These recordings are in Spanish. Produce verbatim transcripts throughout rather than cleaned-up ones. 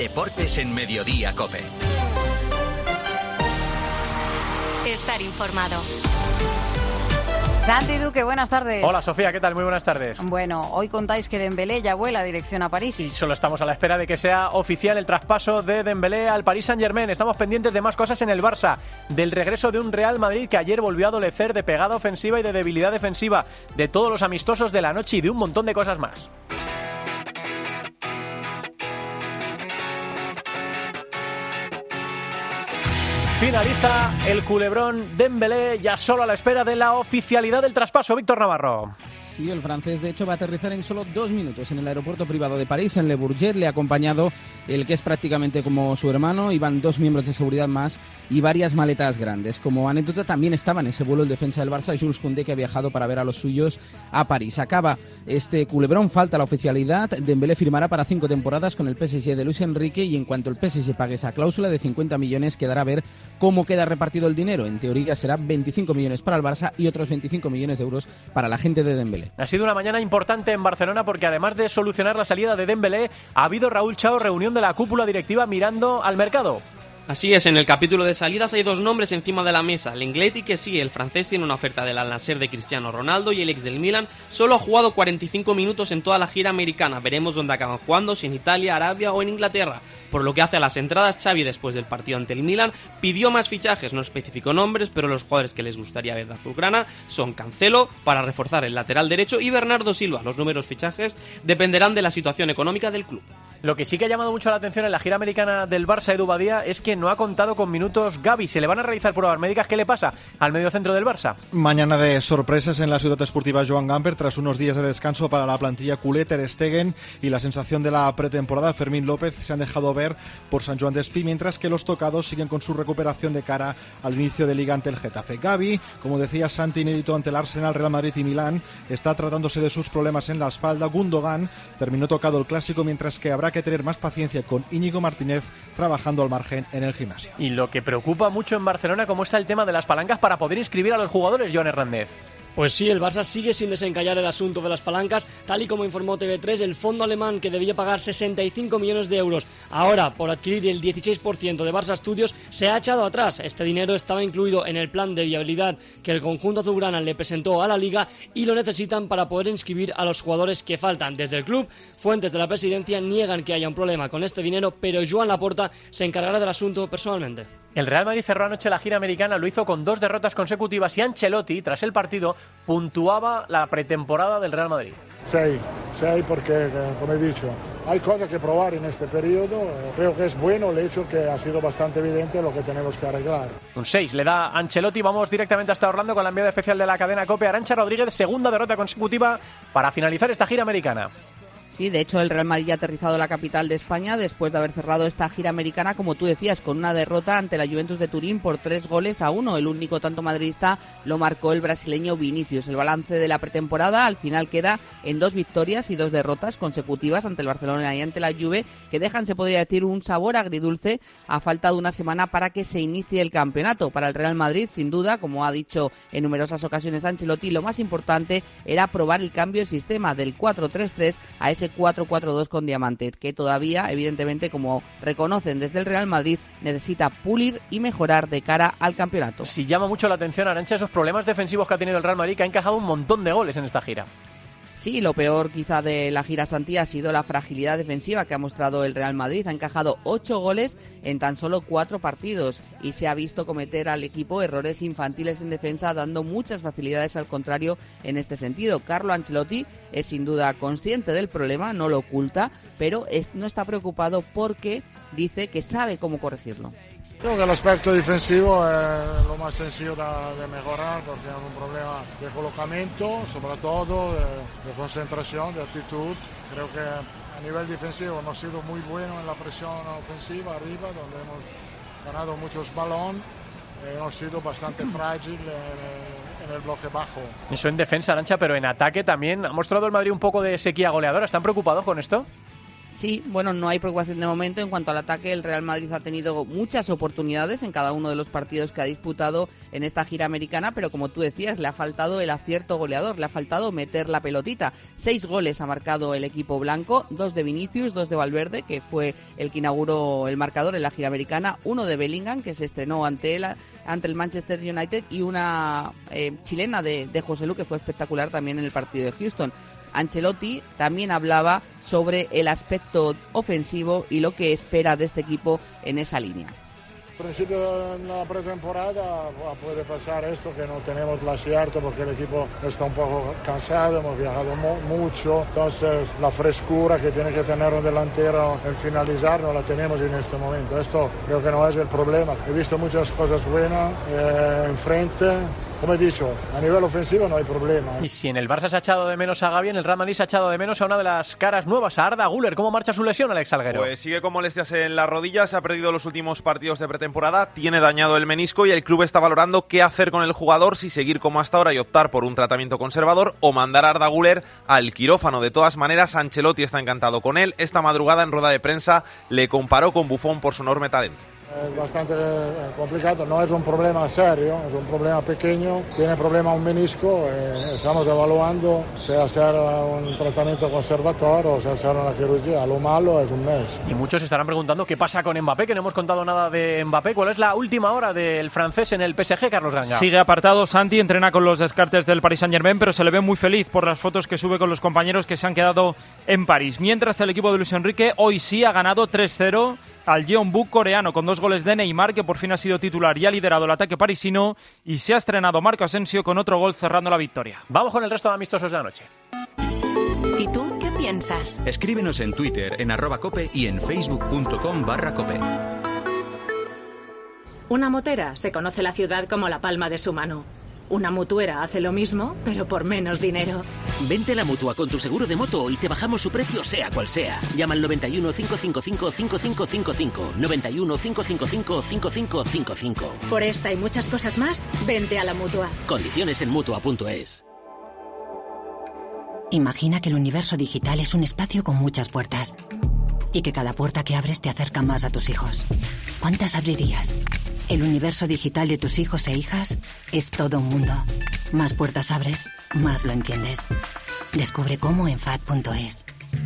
Deportes en Mediodía COPE. Estar informado. Santi Duque, buenas tardes. Hola Sofía, ¿qué tal? Muy buenas tardes. Bueno, hoy contáis que Dembélé ya vuela dirección a París. Y solo estamos a la espera de que sea oficial el traspaso de Dembélé al Paris Saint-Germain. Estamos pendientes de más cosas en el Barça, del regreso de un Real Madrid que ayer volvió a adolecer de pegada ofensiva y de debilidad defensiva, de todos los amistosos de la noche y de un montón de cosas más. Finaliza el culebrón Dembélé, ya solo a la espera de la oficialidad del traspaso. Víctor Navarro. Sí, el francés de hecho va a aterrizar en solo dos minutos en el aeropuerto privado de París, en Le Bourget. Le ha acompañado el que es prácticamente como su hermano, y van dos miembros de seguridad más y varias maletas grandes. Como anécdota, también estaba en ese vuelo el defensa del Barça, Jules Koundé, que ha viajado para ver a los suyos a París. Acaba este culebrón, falta la oficialidad. Dembélé firmará para cinco temporadas con el P S G de Luis Enrique, y en cuanto el P S G pague esa cláusula de cincuenta millones, quedará a ver cómo queda repartido el dinero. En teoría será veinticinco millones para el Barça y otros veinticinco millones de euros para la gente de Dembélé. Ha sido una mañana importante en Barcelona porque además de solucionar la salida de Dembélé, ha habido, Raúl Chao, reunión de la cúpula directiva mirando al mercado. Así es, en el capítulo de salidas hay dos nombres encima de la mesa. Lenglet, y que sí, el francés tiene una oferta del Al-Nassr de Cristiano Ronaldo, y el ex del Milan solo ha jugado cuarenta y cinco minutos en toda la gira americana. Veremos dónde acaban jugando, si en Italia, Arabia o en Inglaterra. Por lo que hace a las entradas, Xavi, después del partido ante el Milan, pidió más fichajes, no especificó nombres, pero los jugadores que les gustaría ver de azulgrana son Cancelo, para reforzar el lateral derecho, y Bernardo Silva. Los números fichajes dependerán de la situación económica del club. Lo que sí que ha llamado mucho la atención en la gira americana del Barça, Edu Badía, es que no ha contado con minutos Gavi. ¿Se le van a realizar pruebas médicas? ¿Qué le pasa al mediocentro del Barça? Mañana de sorpresas en la ciudad esportiva Joan Gamper, tras unos días de descanso para la plantilla culé. Ter Stegen y la sensación de la pretemporada, Fermín López, se han dejado ver por San Joan d'Espí, mientras que los tocados siguen con su recuperación de cara al inicio de Liga ante el Getafe. Gavi, como decía Santi, inédito ante el Arsenal, Real Madrid y Milán, está tratándose de sus problemas en la espalda. Gundogan terminó tocado el clásico, mientras que habrá que tener más paciencia con Íñigo Martínez trabajando al margen en el gimnasio. Y lo que preocupa mucho en Barcelona, ¿cómo está el tema de las palancas para poder inscribir a los jugadores, Joan Hernández? Pues sí, el Barça sigue sin desencallar el asunto de las palancas, tal y como informó T V tres. El fondo alemán, que debía pagar sesenta y cinco millones de euros ahora por adquirir el dieciséis por ciento de Barça Studios, se ha echado atrás. Este dinero estaba incluido en el plan de viabilidad que el conjunto azulgrana le presentó a la Liga, y lo necesitan para poder inscribir a los jugadores que faltan. Desde el club, fuentes de la presidencia niegan que haya un problema con este dinero, pero Joan Laporta se encargará del asunto personalmente. El Real Madrid cerró anoche la gira americana, lo hizo con dos derrotas consecutivas, y Ancelotti, tras el partido, puntuaba la pretemporada del Real Madrid. Sí, sí, porque, como he dicho, hay cosas que probar en este periodo. Creo que es bueno el hecho que ha sido bastante evidente lo que tenemos que arreglar. Un seis le da Ancelotti. Vamos directamente hasta Orlando con la enviada especial de la cadena COPE, Arantxa Rodríguez. Segunda derrota consecutiva para finalizar esta gira americana. Sí, de hecho el Real Madrid ha aterrizado en la capital de España después de haber cerrado esta gira americana, como tú decías, con una derrota ante la Juventus de Turín por tres goles a uno. El único tanto madridista lo marcó el brasileño Vinicius. El balance de la pretemporada al final queda en dos victorias y dos derrotas consecutivas ante el Barcelona y ante la Juve, que dejan, se podría decir, un sabor agridulce a falta de una semana para que se inicie el campeonato. Para el Real Madrid, sin duda, como ha dicho en numerosas ocasiones Ancelotti, lo más importante era probar el cambio de sistema del cuatro tres tres a ese cuatro cuatro dos con diamante, que todavía, evidentemente, como reconocen desde el Real Madrid, necesita pulir y mejorar de cara al campeonato. Si llama mucho la atención, Arantxa, esos problemas defensivos que ha tenido el Real Madrid, que ha encajado un montón de goles en esta gira. Sí, lo peor quizá de la gira Santi ha sido la fragilidad defensiva que ha mostrado el Real Madrid. Ha encajado ocho goles en tan solo cuatro partidos y se ha visto cometer al equipo errores infantiles en defensa, dando muchas facilidades al contrario en este sentido. Carlo Ancelotti es sin duda consciente del problema, no lo oculta, pero es, no está preocupado porque dice que sabe cómo corregirlo. Creo que el aspecto defensivo es lo más sencillo de, de mejorar, porque es un problema de colocamiento, sobre todo de, de concentración, de actitud. Creo que a nivel defensivo hemos sido muy buenos en la presión ofensiva arriba, donde hemos ganado muchos balones. Hemos sido bastante frágiles en, en el bloque bajo. Eso en defensa, Arantxa, pero en ataque también ha mostrado el Madrid un poco de sequía goleadora. ¿Están preocupados con esto? Sí, bueno, no hay preocupación de momento. En cuanto al ataque, el Real Madrid ha tenido muchas oportunidades en cada uno de los partidos que ha disputado en esta gira americana, pero como tú decías, le ha faltado el acierto goleador, le ha faltado meter la pelotita. Seis goles ha marcado el equipo blanco, dos de Vinicius, dos de Valverde, que fue el que inauguró el marcador en la gira americana, uno de Bellingham, que se estrenó ante el, ante el Manchester United, y una eh, chilena de, de Joselu, que fue espectacular también en el partido de Houston. Ancelotti también hablaba sobre el aspecto ofensivo y lo que espera de este equipo en esa línea. Al principio en la pretemporada puede pasar esto, que no tenemos el acierto porque el equipo está un poco cansado, hemos viajado mu- mucho, entonces la frescura que tiene que tener un delantero en finalizar no la tenemos en este momento. Esto creo que no es el problema. He visto muchas cosas buenas eh, enfrente. Como he dicho, a nivel ofensivo no hay problema. Y si en el Barça se ha echado de menos a Gavi, en el Real Madrid se ha echado de menos a una de las caras nuevas, a Arda Güler. ¿Cómo marcha su lesión, Alex Salguero? Pues sigue con molestias en las rodillas, ha perdido los últimos partidos de pretemporada, tiene dañado el menisco y el club está valorando qué hacer con el jugador, si seguir como hasta ahora y optar por un tratamiento conservador o mandar a Arda Güler al quirófano. De todas maneras, Ancelotti está encantado con él. Esta madrugada en rueda de prensa le comparó con Buffon por su enorme talento. Es bastante complicado, no es un problema serio, es un problema pequeño, tiene problema un menisco, eh, estamos evaluando si hacer un tratamiento conservador o si hacer una cirugía. Lo malo es un mes. Y muchos estarán preguntando qué pasa con Mbappé, que no hemos contado nada de Mbappé. ¿Cuál es la última hora del francés en el P S G, Carlos Ganga? Sigue apartado Santi, entrena con los descartes del Paris Saint-Germain, pero se le ve muy feliz por las fotos que sube con los compañeros que se han quedado en París. Mientras el equipo de Luis Enrique hoy sí ha ganado tres cero al Jeonbuk coreano con dos goles de Neymar, que por fin ha sido titular y ha liderado el ataque parisino, y se ha estrenado Marco Asensio con otro gol cerrando la victoria. Vamos con el resto de amistosos de la noche. ¿Y tú qué piensas? Escríbenos en Twitter, en arroba cope y en facebook.com barra cope. Una motera se conoce la ciudad como la palma de su mano. Una mutuera hace lo mismo, pero por menos dinero. Vente a la Mutua con tu seguro de moto y te bajamos su precio sea cual sea. Llama al noventa y uno, cinco cinco cinco, cinco cinco cinco cinco. noventa y uno, cinco cinco cinco, cinco cinco cinco cinco. Por esta y muchas cosas más, vente a la Mutua. Condiciones en Mutua punto es. Imagina que el universo digital es un espacio con muchas puertas. Y que cada puerta que abres te acerca más a tus hijos. ¿Cuántas abrirías? El universo digital de tus hijos e hijas es todo un mundo. Más puertas abres, más lo entiendes. Descubre cómo en F A D punto es.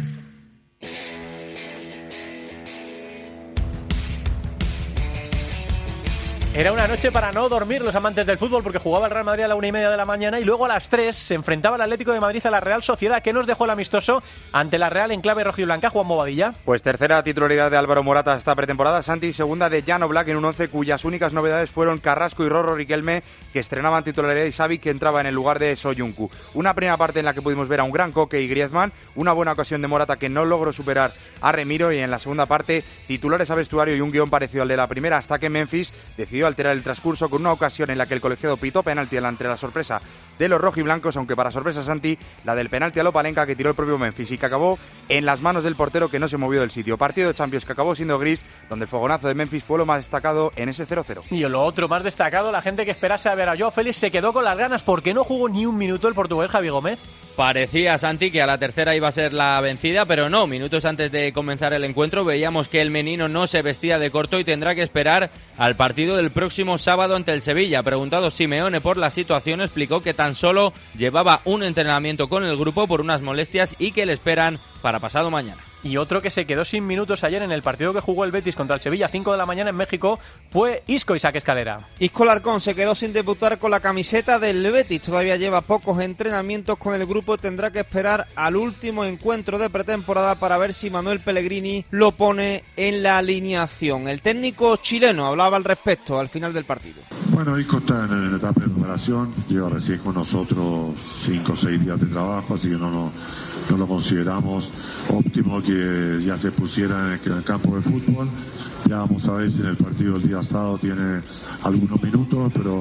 Era una noche para no dormir los amantes del fútbol, porque jugaba el Real Madrid a la una y media de la mañana y luego a las tres se enfrentaba el Atlético de Madrid a la Real Sociedad. ¿Qué nos dejó el amistoso ante la Real en clave rojiblanca, Juan Bobadilla? Pues tercera titularidad de Álvaro Morata esta pretemporada, Santi, segunda de Jan Oblak en un once cuyas únicas novedades fueron Carrasco y Rorro Riquelme, que estrenaban titularidad, y Xavi, que entraba en el lugar de Soyuncu. Una primera parte en la que pudimos ver a un gran Coque y Griezmann, una buena ocasión de Morata que no logró superar a Remiro, y en la segunda parte titulares a vestuario y un guión parecido al de la primera, hasta que Memphis decidió alterar el transcurso con una ocasión en la que el colegiado pitó penalti ante la sorpresa de los rojiblancos, aunque para sorpresa Santi, la del penalti a Lopalenka que tiró el propio Memphis y que acabó en las manos del portero, que no se movió del sitio. Partido de Champions que acabó siendo gris, donde el fogonazo de Memphis fue lo más destacado en ese cero cero. Y lo otro más destacado, la gente que esperase a ver a Joao Félix se quedó con las ganas porque no jugó ni un minuto el portugués Javi Gómez. Parecía, Santi, que a la tercera iba a ser la vencida, pero no. Minutos antes de comenzar el encuentro veíamos que el menino no se vestía de corto y tendrá que esperar al partido del próximo sábado ante el Sevilla. Preguntado Simeone por la situación, explicó que tan solo llevaba un entrenamiento con el grupo por unas molestias y que le esperan para pasado mañana. Y otro que se quedó sin minutos ayer en el partido que jugó el Betis contra el Sevilla, cinco de la mañana en México, fue Isco Isaac Escalera. Isco Larcón se quedó sin debutar con la camiseta del Betis, todavía lleva pocos entrenamientos con el grupo, tendrá que esperar al último encuentro de pretemporada para ver si Manuel Pellegrini lo pone en la alineación. El técnico chileno hablaba al respecto al final del partido. Bueno, Isco está en la etapa de preparación, lleva recién con nosotros cinco o seis días de trabajo, así que no, no, no lo consideramos óptimo que ya se pusiera en el, en el campo de fútbol. Ya vamos a ver si en el partido del día sábado tiene algunos minutos, pero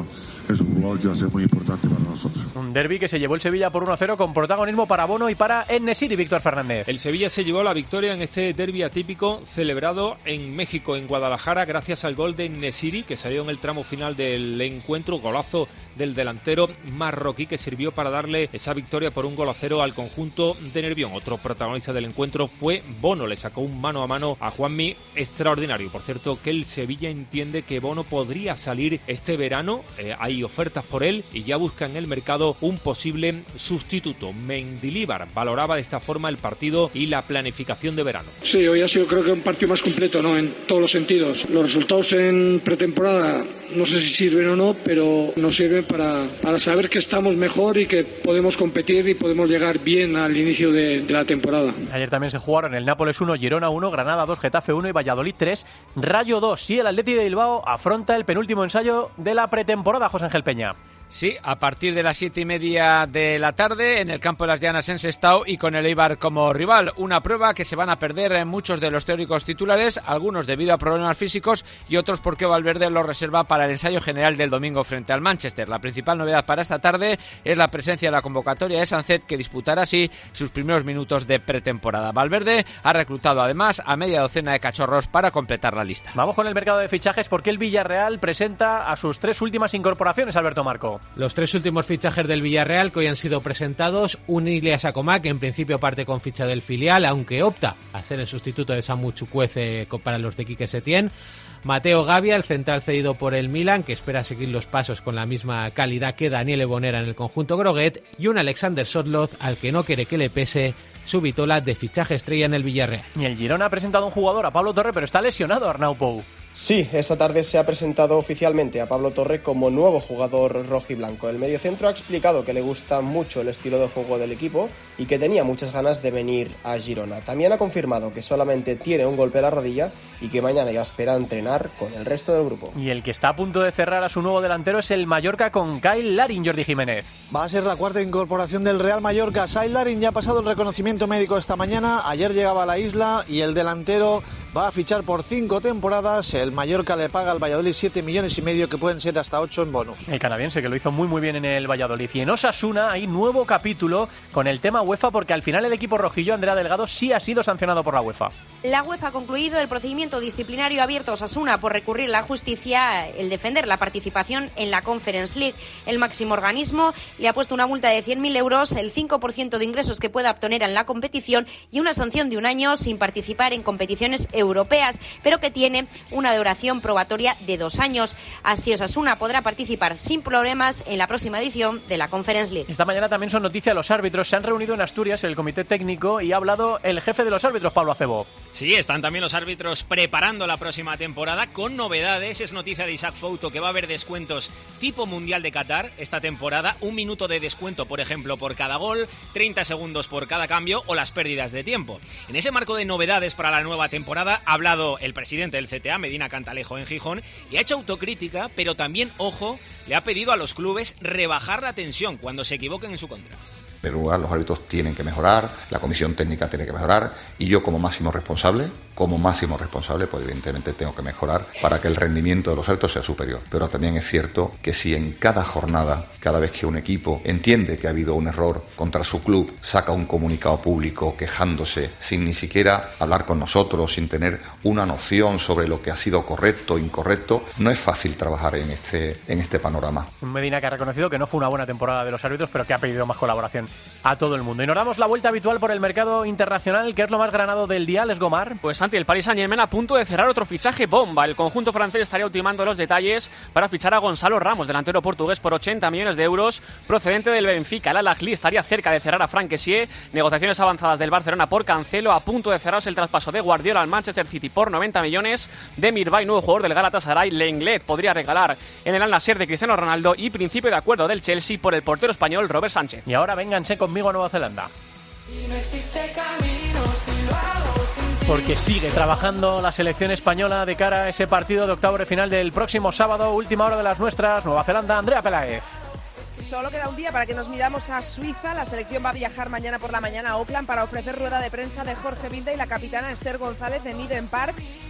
es un jugador que va a ser muy importante para nosotros. Un derbi que se llevó el Sevilla por uno a cero con protagonismo para Bono y para En-Nesyri, Víctor Fernández. El Sevilla se llevó la victoria en este derbi atípico celebrado en México, en Guadalajara, gracias al gol de En-Nesyri, que salió en el tramo final del encuentro, golazo del delantero marroquí que sirvió para darle esa victoria por un gol a cero al conjunto de Nervión. Otro protagonista del encuentro fue Bono, le sacó un mano a mano a Juanmi extraordinario. Por cierto, que el Sevilla entiende que Bono podría salir este verano, eh, hay ofertas por él y ya busca en el mercado un posible sustituto. Mendilibar valoraba de esta forma el partido y la planificación de verano. Sí, hoy ha sido creo que un partido más completo, ¿no? En todos los sentidos. Los resultados en pretemporada no sé si sirven o no, pero nos sirven para, para saber que estamos mejor y que podemos competir y podemos llegar bien al inicio de, de la temporada. Ayer también se jugaron el Nápoles uno, Girona uno, Granada dos, Getafe uno y Valladolid tres, Rayo dos. Y el Atleti de Bilbao afronta el penúltimo ensayo de la pretemporada, José Ángel Peña. Sí, a partir de las siete y media de la tarde en el campo de las Llanas en Sestao y con el Eibar como rival. Una prueba que se van a perder muchos de los teóricos titulares, algunos debido a problemas físicos y otros porque Valverde lo reserva para el ensayo general del domingo frente al Manchester. La principal novedad para esta tarde es la presencia de la convocatoria de Sancet, que disputará así sus primeros minutos de pretemporada. Valverde ha reclutado además a media docena de cachorros para completar la lista. Vamos con el mercado de fichajes porque el Villarreal presenta a sus tres últimas incorporaciones, Alberto Marco. Los tres últimos fichajes del Villarreal que hoy han sido presentados: un Ilias Acomá, que en principio parte con ficha del filial, aunque opta a ser el sustituto de Samu Chukwueze para los de Quique Setién. Mateo Gavia, el central cedido por el Milan, que espera seguir los pasos con la misma calidad que Daniele Bonera en el conjunto groguet, y un Alexander Sotloz, al que no quiere que le pese su vitola de fichaje estrella en el Villarreal. Y el Girona ha presentado a un jugador, a Pablo Torre, pero está lesionado, Arnau Pou. Sí, esta tarde se ha presentado oficialmente a Pablo Torre como nuevo jugador rojiblanco. El mediocentro ha explicado que le gusta mucho el estilo de juego del equipo y que tenía muchas ganas de venir a Girona. También ha confirmado que solamente tiene un golpe a la rodilla y que mañana ya espera entrenar con el resto del grupo. Y el que está a punto de cerrar a su nuevo delantero es el Mallorca con Kyle Larin, Jordi Jiménez. Va a ser la cuarta incorporación del Real Mallorca. Kyle Larin ya ha pasado el reconocimiento médico esta mañana. Ayer llegaba a la isla y el delantero va a fichar por cinco temporadas. El Mallorca le paga al Valladolid siete millones y medio, que pueden ser hasta ocho en bonus. El canadiense, que lo hizo muy muy bien en el Valladolid. Y en Osasuna hay nuevo capítulo con el tema UEFA, porque al final el equipo rojillo, Andrea Delgado, sí ha sido sancionado por la UEFA. La UEFA ha concluido el procedimiento disciplinario abierto a Osasuna por recurrir a la justicia, el defender la participación en la Conference League. El máximo organismo le ha puesto una multa de cien mil euros, el cinco por ciento de ingresos que pueda obtener en la competición y una sanción de un año sin participar en competiciones europeas, pero que tiene una duración probatoria de dos años. Así Osasuna podrá participar sin problemas en la próxima edición de la Conference League. Esta mañana también son noticia los árbitros. Se han reunido en Asturias el comité técnico y ha hablado el jefe de los árbitros, Pablo Acebo. Sí, están también los árbitros preparando la próxima temporada con novedades. Es noticia de Isaac Fouto que va a haber descuentos tipo Mundial de Qatar esta temporada. Un minuto de descuento, por ejemplo, por cada gol, treinta segundos por cada cambio o las pérdidas de tiempo. En ese marco de novedades para la nueva temporada ha hablado el presidente del C T A, Medina Cantalejo, en Gijón, y ha hecho autocrítica, pero también, ojo, le ha pedido a los clubes rebajar la tensión cuando se equivoquen en su contra. En primer lugar, los árbitros tienen que mejorar, la comisión técnica tiene que mejorar y yo como máximo responsable, como máximo responsable, pues evidentemente tengo que mejorar para que el rendimiento de los árbitros sea superior. Pero también es cierto que si en cada jornada, cada vez que un equipo entiende que ha habido un error contra su club, saca un comunicado público quejándose sin ni siquiera hablar con nosotros, sin tener una noción sobre lo que ha sido correcto o incorrecto, no es fácil trabajar en este, en este panorama. Medina, que ha reconocido que no fue una buena temporada de los árbitros, pero que ha pedido más colaboración a todo el mundo. Y nos damos la vuelta habitual por el mercado internacional, que es lo más granado del día. Les Gomar. Pues ante el Paris Saint-Germain a punto de cerrar otro fichaje bomba. El conjunto francés estaría ultimando los detalles para fichar a Gonzalo Ramos, delantero portugués, por ochenta millones de euros, procedente del Benfica. El Al-Ahly estaría cerca de cerrar a Franck Kessié. Negociaciones avanzadas del Barcelona por Cancelo. A punto de cerrarse el traspaso de Guardiola al Manchester City por noventa millones. De Mirbay, nuevo jugador del Galatasaray. Lenglet podría regalar en el Al-Nassr de Cristiano Ronaldo. Y principio de acuerdo del Chelsea por el portero español Robert Sánchez. Y ahora vénganse conmigo a Nueva Zelanda. Y no existe camino si lo hago sin ti. Porque sigue trabajando la selección española de cara a ese partido de octavos de final del próximo sábado, última hora de las nuestras. Nueva Zelanda, Andrea Peláez. Solo queda un día para que nos midamos a Suiza. La selección va a viajar mañana por la mañana a Auckland para ofrecer rueda de prensa de Jorge Vilda y la capitana Esther González en Eden Park.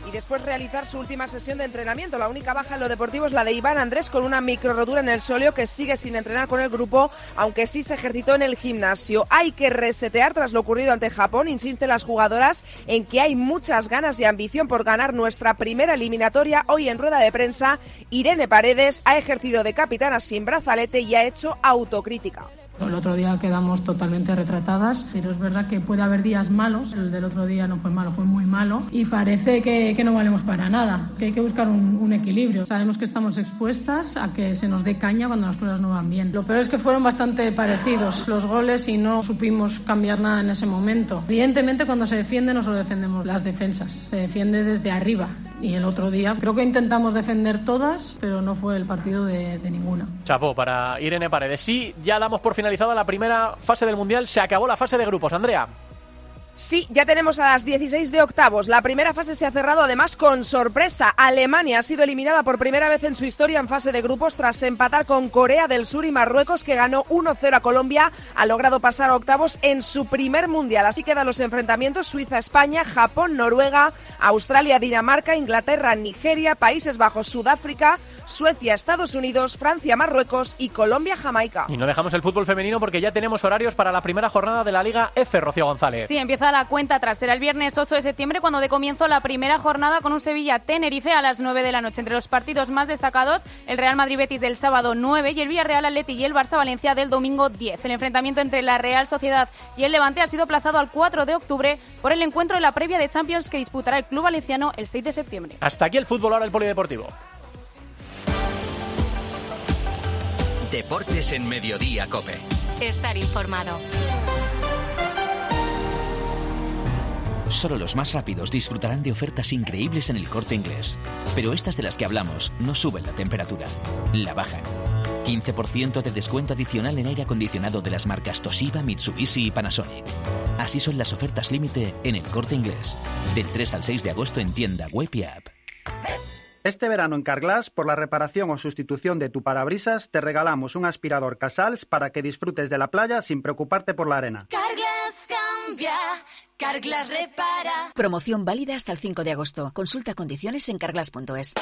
y después realizar su última sesión de entrenamiento. La única baja en lo deportivo es la de Iván Andrés, con una microrotura en el sóleo, que sigue sin entrenar con el grupo, aunque sí se ejercitó en el gimnasio. Hay que resetear tras lo ocurrido ante Japón. Insisten las jugadoras en que hay muchas ganas y ambición por ganar nuestra primera eliminatoria. Hoy en rueda de prensa, Irene Paredes ha ejercido de capitana sin brazalete y ha hecho autocrítica. El otro día quedamos totalmente retratadas, pero es verdad que puede haber días malos. El del otro día no fue malo, fue muy malo y parece que, que no valemos para nada, que hay que buscar un, un equilibrio. Sabemos que estamos expuestas a que se nos dé caña cuando las cosas no van bien. Lo peor es que fueron bastante parecidos los goles y no supimos cambiar nada en ese momento. Evidentemente, cuando se defiende no solo defendemos las defensas, se defiende desde arriba. Y el otro día creo que intentamos defender todas, pero no fue el partido de, de ninguna. Chapó para Irene Paredes. Sí, ya damos por finalizada la primera fase del Mundial. Se acabó la fase de grupos. Andrea. Sí, ya tenemos a las dieciséis de octavos. La primera fase se ha cerrado además con sorpresa. Alemania ha sido eliminada por primera vez en su historia en fase de grupos tras empatar con Corea del Sur y Marruecos, que ganó uno cero a Colombia. Ha logrado pasar a octavos en su primer Mundial. Así quedan los enfrentamientos: Suiza-España, Japón-Noruega, Australia-Dinamarca, Inglaterra-Nigeria, Países Bajos, Sudáfrica, Suecia-Estados Unidos, Francia-Marruecos y Colombia-Jamaica. Y no dejamos el fútbol femenino porque ya tenemos horarios para la primera jornada de la Liga F, Rocío González. Sí, empieza la cuenta atrás. Será el viernes ocho de septiembre cuando dé comienzo la primera jornada con un Sevilla-Tenerife a las nueve de la noche. Entre los partidos más destacados, el Real Madrid-Betis del sábado nueve y el Villarreal-Atleti y el Barça-Valencia del domingo diez. El enfrentamiento entre la Real Sociedad y el Levante ha sido aplazado al cuatro de octubre por el encuentro de la previa de Champions que disputará el club valenciano el seis de septiembre. Hasta aquí el fútbol, ahora el polideportivo. Deportes en Mediodía COPE. Estar informado. Solo los más rápidos disfrutarán de ofertas increíbles en el Corte Inglés. Pero estas de las que hablamos no suben la temperatura, la bajan. quince por ciento de descuento adicional en aire acondicionado de las marcas Toshiba, Mitsubishi y Panasonic. Así son las ofertas límite en el Corte Inglés. Del tres al seis de agosto en tienda web y app. Este verano en Carglass, por la reparación o sustitución de tu parabrisas, te regalamos un aspirador Casals para que disfrutes de la playa sin preocuparte por la arena. Carglass cambia, Carglass repara. Promoción válida hasta el cinco de agosto. Consulta condiciones en carglass punto es.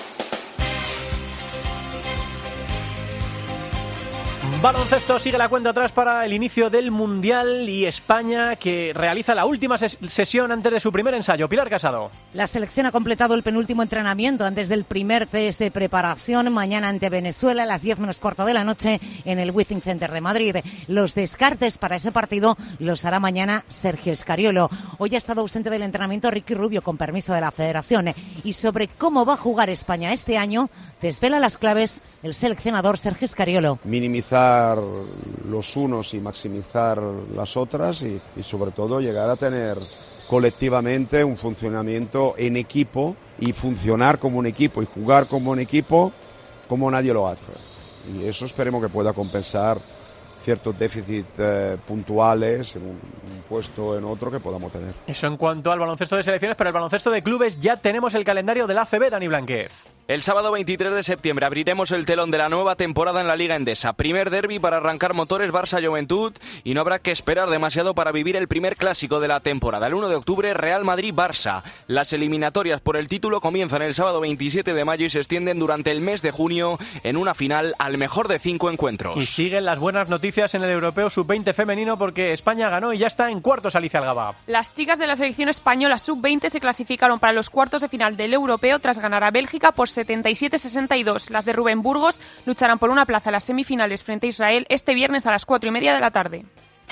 Baloncesto, sigue la cuenta atrás para el inicio del Mundial y España, que realiza la última ses- sesión antes de su primer ensayo. Pilar Casado. La selección ha completado el penúltimo entrenamiento antes del primer test de preparación mañana ante Venezuela a las diez menos cuarto de la noche en el Withing Center de Madrid. Los descartes para ese partido los hará mañana Sergio Scariolo. Hoy ha estado ausente del entrenamiento Ricky Rubio con permiso de la Federación. Y sobre cómo va a jugar España este año, desvela las claves el seleccionador Sergio Scariolo. Minimizar los unos y maximizar las otras y, y sobre todo llegar a tener colectivamente un funcionamiento en equipo y funcionar como un equipo y jugar como un equipo como nadie lo hace. Y eso esperemos que pueda compensar ciertos déficits eh, puntuales en un, un puesto en otro que podamos tener. Eso en cuanto al baloncesto de selecciones, pero el baloncesto de clubes ya tenemos el calendario del A C B, Dani Blanquez. El sábado veintitrés de septiembre abriremos el telón de la nueva temporada en la Liga Endesa. Primer derbi para arrancar motores Barça-Juventud y no habrá que esperar demasiado para vivir el primer clásico de la temporada. El uno de octubre, Real Madrid-Barça. Las eliminatorias por el título comienzan el sábado veintisiete de mayo y se extienden durante el mes de junio en una final al mejor de cinco encuentros. Y siguen las buenas noticias en el Europeo sub veinte femenino porque España ganó y ya está en cuartos, Alicia Algaba. Las chicas de la selección española sub veinte se clasificaron para los cuartos de final del Europeo tras ganar a Bélgica por setenta y siete a sesenta y dos. Las de Rubén Burgos lucharán por una plaza en las semifinales frente a Israel este viernes a las cuatro y media de la tarde.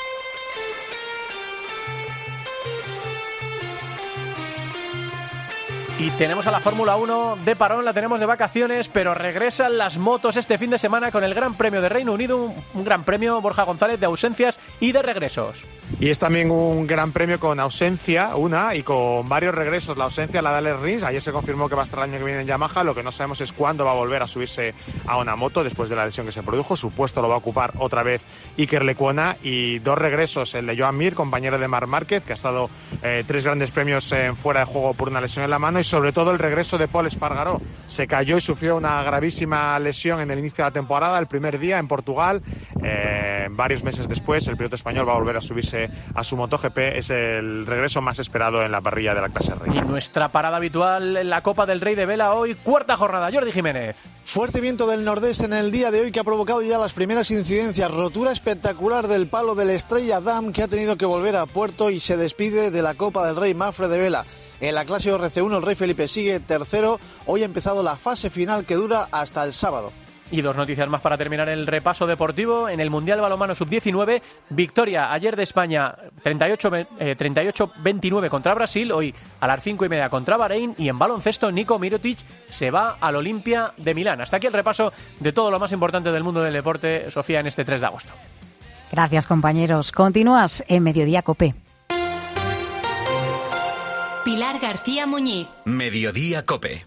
Y tenemos a la Fórmula uno de parón, la tenemos de vacaciones, pero regresan las motos este fin de semana con el Gran Premio de Reino Unido, un, un Gran Premio, Borja González, de ausencias y de regresos. Y es también un Gran Premio con ausencia, una, y con varios regresos. La ausencia la da Alex Rins, ayer se confirmó que va a estar el año que viene en Yamaha, lo que no sabemos es cuándo va a volver a subirse a una moto después de la lesión que se produjo. Su puesto lo va a ocupar otra vez Iker Lecuona, y dos regresos, el de Joan Mir, compañero de Marc Márquez, que ha estado eh, tres grandes premios en fuera de juego por una lesión en la mano, y sobre todo el regreso de Paul Espargaró. Se cayó y sufrió una gravísima lesión en el inicio de la temporada, el primer día en Portugal. Eh, varios meses después, el piloto español va a volver a subirse a su MotoGP. Es el regreso más esperado en la parrilla de la clase Rey. Y nuestra parada habitual en la Copa del Rey de Vela hoy, cuarta jornada. Jordi Jiménez. Fuerte viento del nordeste en el día de hoy que ha provocado ya las primeras incidencias. Rotura espectacular del palo del Estrella Damm, que ha tenido que volver a puerto y se despide de la Copa del Rey Mafre de Vela. En la clase R C uno el Rey Felipe sigue tercero. Hoy ha empezado la fase final que dura hasta el sábado. Y dos noticias más para terminar el repaso deportivo. En el Mundial Balonmano sub diecinueve, victoria ayer de España treinta y ocho veintinueve contra Brasil, hoy a las cinco y media contra Bahrein. Y en baloncesto, Nico Mirotic se va al Olimpia de Milán. Hasta aquí el repaso de todo lo más importante del mundo del deporte, Sofía, en este tres de agosto. Gracias, compañeros. Continúas en Mediodía COPE. Pilar García Muñiz. Mediodía COPE.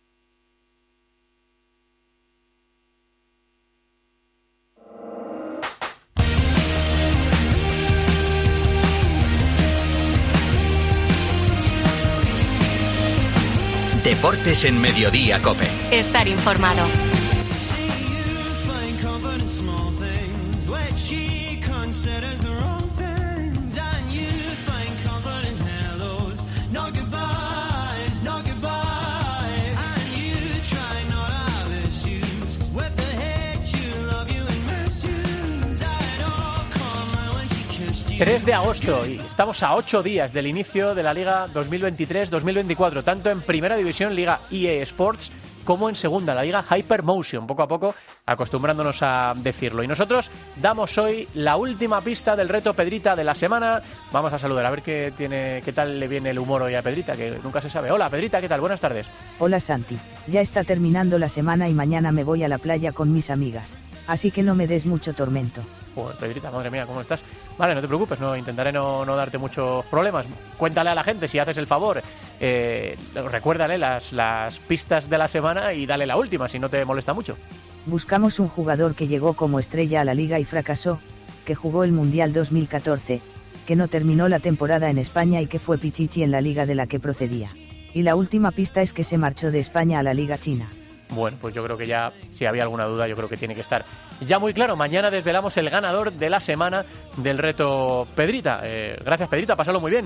Deportes en Mediodía COPE. Estar informado. tres de agosto y estamos a ocho días del inicio de la Liga dos mil veintitrés dos mil veinticuatro, tanto en Primera División, Liga E A Sports, como en Segunda, la Liga Hypermotion, poco a poco acostumbrándonos a decirlo. Y nosotros damos hoy la última pista del reto Pedrita de la semana. Vamos a saludar, a ver qué tiene, qué tal le viene el humor hoy a Pedrita, que nunca se sabe. Hola, Pedrita, ¿qué tal? Buenas tardes. Hola, Santi. Ya está terminando la semana y mañana me voy a la playa con mis amigas. Así que no me des mucho tormento. Joder, Pedrita, madre mía, ¿cómo estás? Vale, no te preocupes, no intentaré no, no darte muchos problemas. Cuéntale a la gente, si haces el favor, eh, recuérdale las, las pistas de la semana y dale la última, si no te molesta mucho. Buscamos un jugador que llegó como estrella a la liga y fracasó, que jugó el Mundial dos mil catorce, que no terminó la temporada en España y que fue pichichi en la liga de la que procedía. Y la última pista es que se marchó de España a la liga china. Bueno, pues yo creo que ya, si había alguna duda, yo creo que tiene que estar ya muy claro. Mañana desvelamos el ganador de la semana del reto Pedrita. Eh, gracias, Pedrita, pásalo muy bien.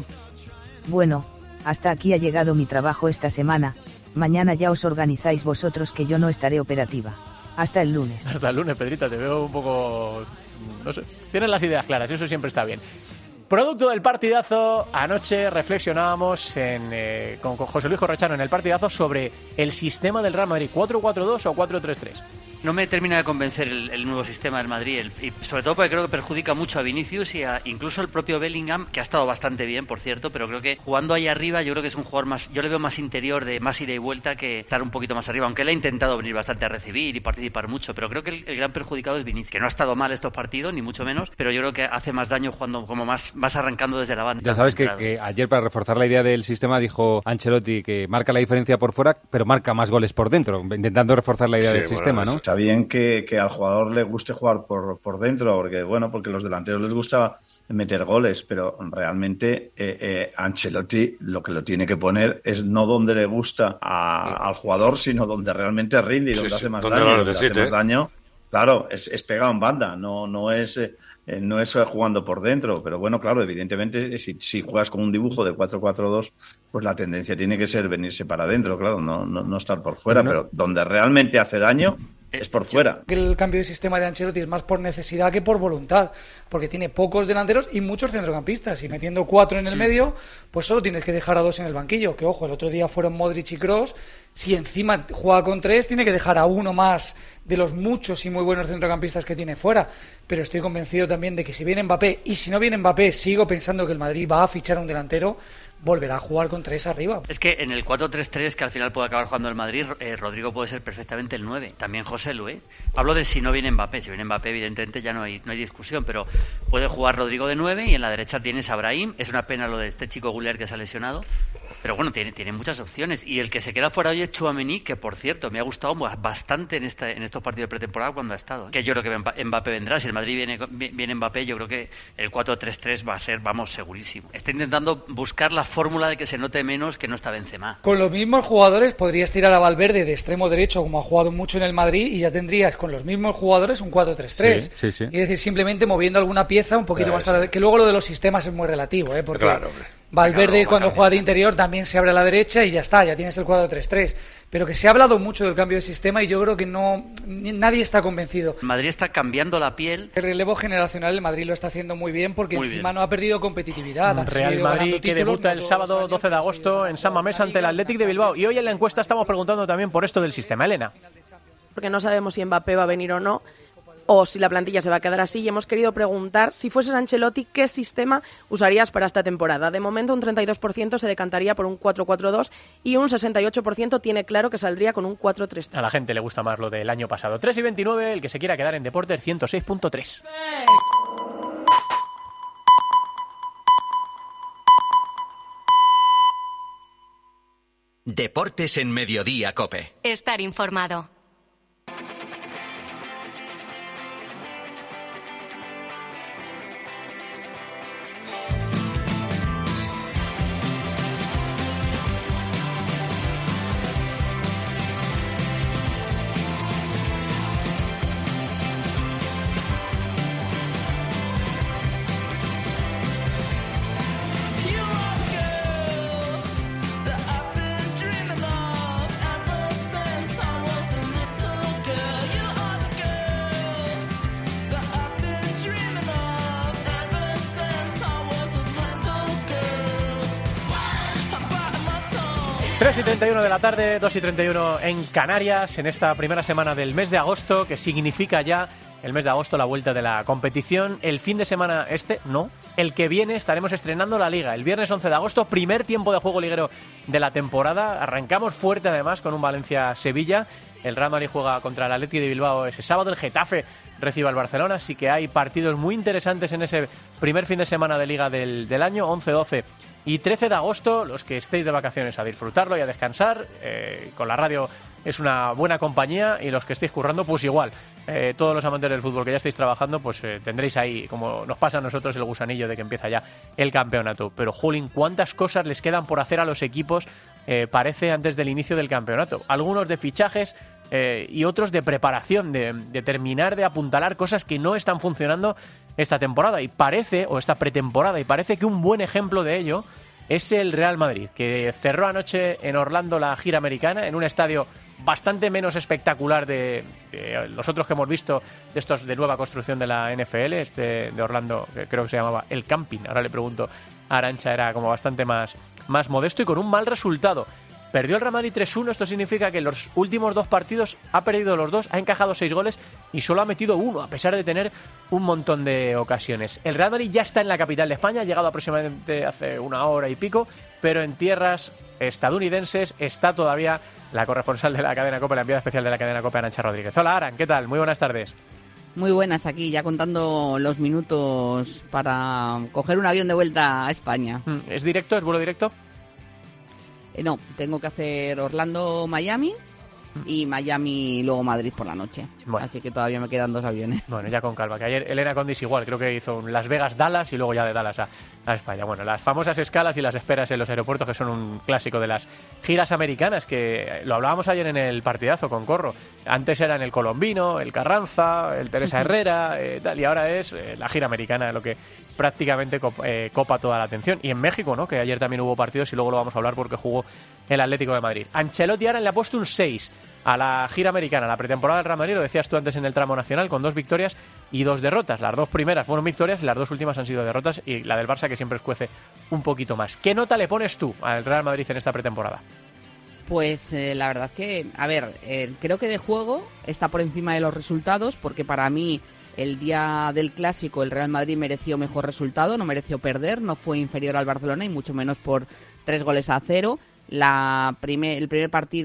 Bueno, hasta aquí ha llegado mi trabajo esta semana. Mañana ya os organizáis vosotros, que yo no estaré operativa. Hasta el lunes. Hasta el lunes, Pedrita, te veo un poco... no sé, tienes las ideas claras y eso siempre está bien. Producto del partidazo, anoche reflexionábamos en, eh, con, con José Luis Correchano en el partidazo sobre el sistema del Real Madrid, cuatro cuatro dos o cuatro tres tres. No me termina de convencer el, el nuevo sistema del Madrid, el, y sobre todo porque creo que perjudica mucho a Vinicius y a incluso al propio Bellingham, que ha estado bastante bien, por cierto, pero creo que jugando ahí arriba yo creo que es un jugador más, yo le veo más interior, de más ida y vuelta, que estar un poquito más arriba, aunque él ha intentado venir bastante a recibir y participar mucho, pero creo que el, el gran perjudicado es Vinicius, que no ha estado mal estos partidos, ni mucho menos, pero yo creo que hace más daño jugando como más, más arrancando desde la banda. Ya sabes que, que ayer, para reforzar la idea del sistema, dijo Ancelotti que marca la diferencia por fuera, pero marca más goles por dentro, intentando reforzar la idea sí, del bueno, sistema, ¿no? Está bien que, que al jugador le guste jugar por, por dentro, porque bueno, porque a los delanteros les gusta meter goles, pero realmente eh, eh, Ancelotti lo que lo tiene que poner es no donde le gusta a, al jugador, sino donde realmente rinde y donde sí, hace más donde daño. Donde hace más daño, claro, es, es pegado en banda, no, no es... Eh, Eh, no es jugando por dentro, pero bueno, claro, evidentemente si, si juegas con un dibujo de cuatro cuatro dos, pues la tendencia tiene que ser venirse para adentro, claro, no, no, no estar por fuera, no. Pero donde realmente hace daño es por fuera. El cambio de sistema de Ancelotti es más por necesidad que por voluntad, porque tiene pocos delanteros y muchos centrocampistas, y metiendo cuatro en el medio, pues solo tienes que dejar a dos en el banquillo, que ojo, el otro día fueron Modric y Kroos. Si encima juega con tres, tiene que dejar a uno más de los muchos y muy buenos centrocampistas que tiene fuera. Pero estoy convencido también de que si viene Mbappé, y si no viene Mbappé, sigo pensando que el Madrid va a fichar a un delantero, volverá a jugar con tres arriba. Es que en el cuatro tres tres, que al final puede acabar jugando el Madrid, eh, Rodrigo puede ser perfectamente el nueve. También José Lu, ¿eh? Hablo de si no viene Mbappé. Si viene Mbappé, evidentemente ya no hay, no hay discusión, pero puede jugar Rodrigo de nueve y en la derecha tienes a Brahim. Es una pena lo de este chico Güler que se ha lesionado, Pero bueno, tiene, tiene muchas opciones. Y el que se queda fuera hoy es Tchouaméni, que por cierto, me ha gustado bastante en, esta, en estos partidos de pretemporada cuando ha estado. Que yo creo que Mbappé vendrá. Si el Madrid viene, viene Mbappé, yo creo que el cuatro tres tres va a ser, vamos, segurísimo. Está intentando buscar la fórmula de que se note menos que no está Benzema. Con los mismos jugadores podrías tirar a Valverde de extremo derecho, como ha jugado mucho en el Madrid, y ya tendrías con los mismos jugadores un cuatro tres tres. Sí, sí, sí. Es decir, simplemente moviendo alguna pieza un poquito Claro, más tarde. Que luego lo de los sistemas es muy relativo, ¿eh? Porque Claro, Valverde Venga, cuando luego juega de interior también se abre a la derecha y ya está, ya tienes el cuatro tres tres. Pero que se ha hablado mucho del cambio de sistema y yo creo que no nadie está convencido. Madrid está cambiando la piel. El relevo generacional el Madrid lo está haciendo muy bien porque Muy encima bien. no ha perdido competitividad. Ha Real seguido Madrid ganando que títulos, debuta no el todos sábado los años, doce de agosto en San Mamés ante el Athletic de Bilbao. Y hoy en la encuesta estamos preguntando también por esto del sistema. Elena. Porque no sabemos si Mbappé va a venir o no, o si la plantilla se va a quedar así, y hemos querido preguntar, si fueses Ancelotti, ¿qué sistema usarías para esta temporada? De momento un treinta y dos por ciento se decantaría por un cuatro cuatro dos y un sesenta y ocho por ciento tiene claro que saldría con un cuatro tres tres. A la gente le gusta más lo del año pasado. tres y veintinueve, el que se quiera quedar en Deportes ciento seis punto tres. Deportes en Mediodía COPE. Estar informado. tres y treinta y uno de la tarde, dos y treinta y uno en Canarias, en esta primera semana del mes de agosto, que significa ya el mes de agosto, la vuelta de la competición. El fin de semana este, no, el que viene estaremos estrenando la Liga. El viernes once de agosto, primer tiempo de juego liguero de la temporada. Arrancamos fuerte además con un Valencia-Sevilla. El Real Madrid juega contra el Athletic de Bilbao ese sábado. El Getafe recibe al Barcelona, así que hay partidos muy interesantes en ese primer fin de semana de Liga del, del año, once, doce y trece de agosto. Los que estéis de vacaciones, a disfrutarlo y a descansar. Eh, con la radio es una buena compañía, y los que estéis currando, pues igual. Eh, todos los amantes del fútbol que ya estáis trabajando, pues eh, tendréis ahí, como nos pasa a nosotros, el gusanillo de que empieza ya el campeonato. Pero, jolín, cuántas cosas les quedan por hacer a los equipos, eh, parece, antes del inicio del campeonato. Algunos de fichajes eh, y otros de preparación, de, de terminar de apuntalar cosas que no están funcionando esta temporada. Y parece, o esta pretemporada, y parece que un buen ejemplo de ello es el Real Madrid, que cerró anoche en Orlando la gira americana, en un estadio bastante menos espectacular de, de los otros que hemos visto, de estos de nueva construcción de la N F L, este de Orlando, que creo que se llamaba El Camping. Ahora le pregunto a Arantxa, era como bastante más, más modesto y con un mal resultado. Perdió el Real Madrid tres uno, esto significa que en los últimos dos partidos ha perdido los dos, ha encajado seis goles y solo ha metido uno, a pesar de tener un montón de ocasiones. El Real Madrid ya está en la capital de España, ha llegado aproximadamente hace una hora y pico, pero en tierras estadounidenses está todavía la corresponsal de la cadena COPE, la enviada especial de la cadena COPE, Arantxa Rodríguez. Hola, Aran, ¿qué tal? Muy buenas tardes. Muy buenas, aquí ya contando los minutos para coger un avión de vuelta a España. ¿Es directo? ¿Es vuelo directo? Eh, no, tengo que hacer Orlando-Miami y Miami luego Madrid por la noche. Bueno. Así que todavía me quedan dos aviones. Bueno, ya con calma, que ayer Elena Condis igual, creo que hizo un Las Vegas-Dallas y luego ya de Dallas a, a España. Bueno, las famosas escalas y las esperas en los aeropuertos, que son un clásico de las giras americanas, que lo hablábamos ayer en el partidazo con Corro. Antes eran el Colombino, el Carranza, el Teresa Herrera, eh, tal, y ahora es eh, la gira americana lo que prácticamente copa, eh, copa toda la atención. Y en México, ¿no?, que ayer también hubo partidos y luego lo vamos a hablar porque jugó el Atlético de Madrid. Ancelotti ahora le ha puesto un seis a la gira americana, la pretemporada del Real Madrid, lo decías tú antes en el tramo nacional, con dos victorias y dos derrotas. Las dos primeras fueron victorias y las dos últimas han sido derrotas, y la del Barça que siempre escuece un poquito más. ¿Qué nota le pones tú al Real Madrid en esta pretemporada? Pues eh, la verdad que, a ver, eh, creo que de juego está por encima de los resultados, porque para mí el día del Clásico el Real Madrid mereció mejor resultado, no mereció perder, no fue inferior al Barcelona y mucho menos por tres goles a cero. La primer, el primer partido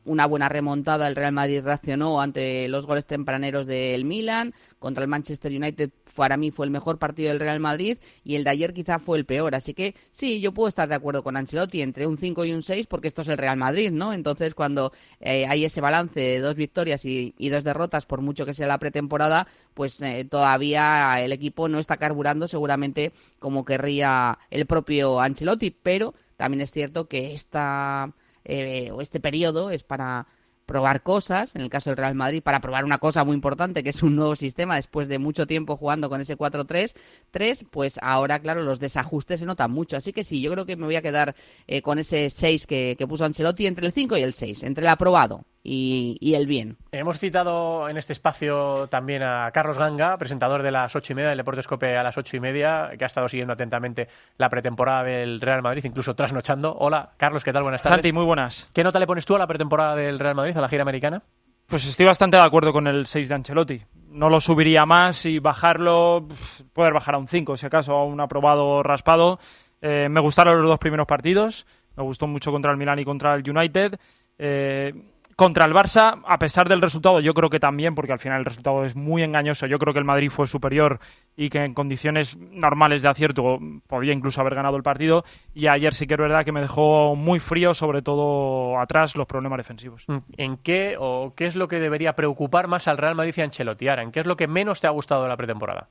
una buena remontada, el Real Madrid reaccionó ante los goles tempraneros del Milan, contra el Manchester United para mí fue el mejor partido del Real Madrid y el de ayer quizá fue el peor, así que sí, yo puedo estar de acuerdo con Ancelotti entre un cinco y un seis porque esto es el Real Madrid, ¿no? Entonces cuando eh, hay ese balance de dos victorias y, y dos derrotas, por mucho que sea la pretemporada, pues eh, todavía el equipo no está carburando seguramente como querría el propio Ancelotti, pero también es cierto que esta, eh, este periodo es para probar cosas, en el caso del Real Madrid, para probar una cosa muy importante, que es un nuevo sistema, después de mucho tiempo jugando con ese cuatro tres tres, pues ahora, claro, los desajustes se notan mucho. Así que sí, yo creo que me voy a quedar eh, con ese seis que, que puso Ancelotti, entre el cinco y el seis, entre el aprobado y, y el bien. Hemos citado en este espacio también a Carlos Ganga, presentador de las ocho y media, del Deportes COPE a las ocho y media, que ha estado siguiendo atentamente la pretemporada del Real Madrid, incluso trasnochando. Hola, Carlos, ¿qué tal? Buenas tardes. Santi, muy buenas. ¿Qué nota le pones tú a la pretemporada del Real Madrid, a la gira americana? Pues estoy bastante de acuerdo con el seis de Ancelotti. No lo subiría más y bajarlo, poder bajar a un cinco, si acaso, a un aprobado raspado. Eh, me gustaron los dos primeros partidos, me gustó mucho contra el Milan y contra el United. Eh, Contra el Barça, a pesar del resultado, yo creo que también, porque al final el resultado es muy engañoso, yo creo que el Madrid fue superior y que en condiciones normales de acierto podía incluso haber ganado el partido, y ayer sí que es verdad que me dejó muy frío, sobre todo atrás, los problemas defensivos. ¿En qué o qué es lo que debería preocupar más al Real Madrid y a Ancelotti? Ahora, ¿en qué es lo que menos te ha gustado de la pretemporada?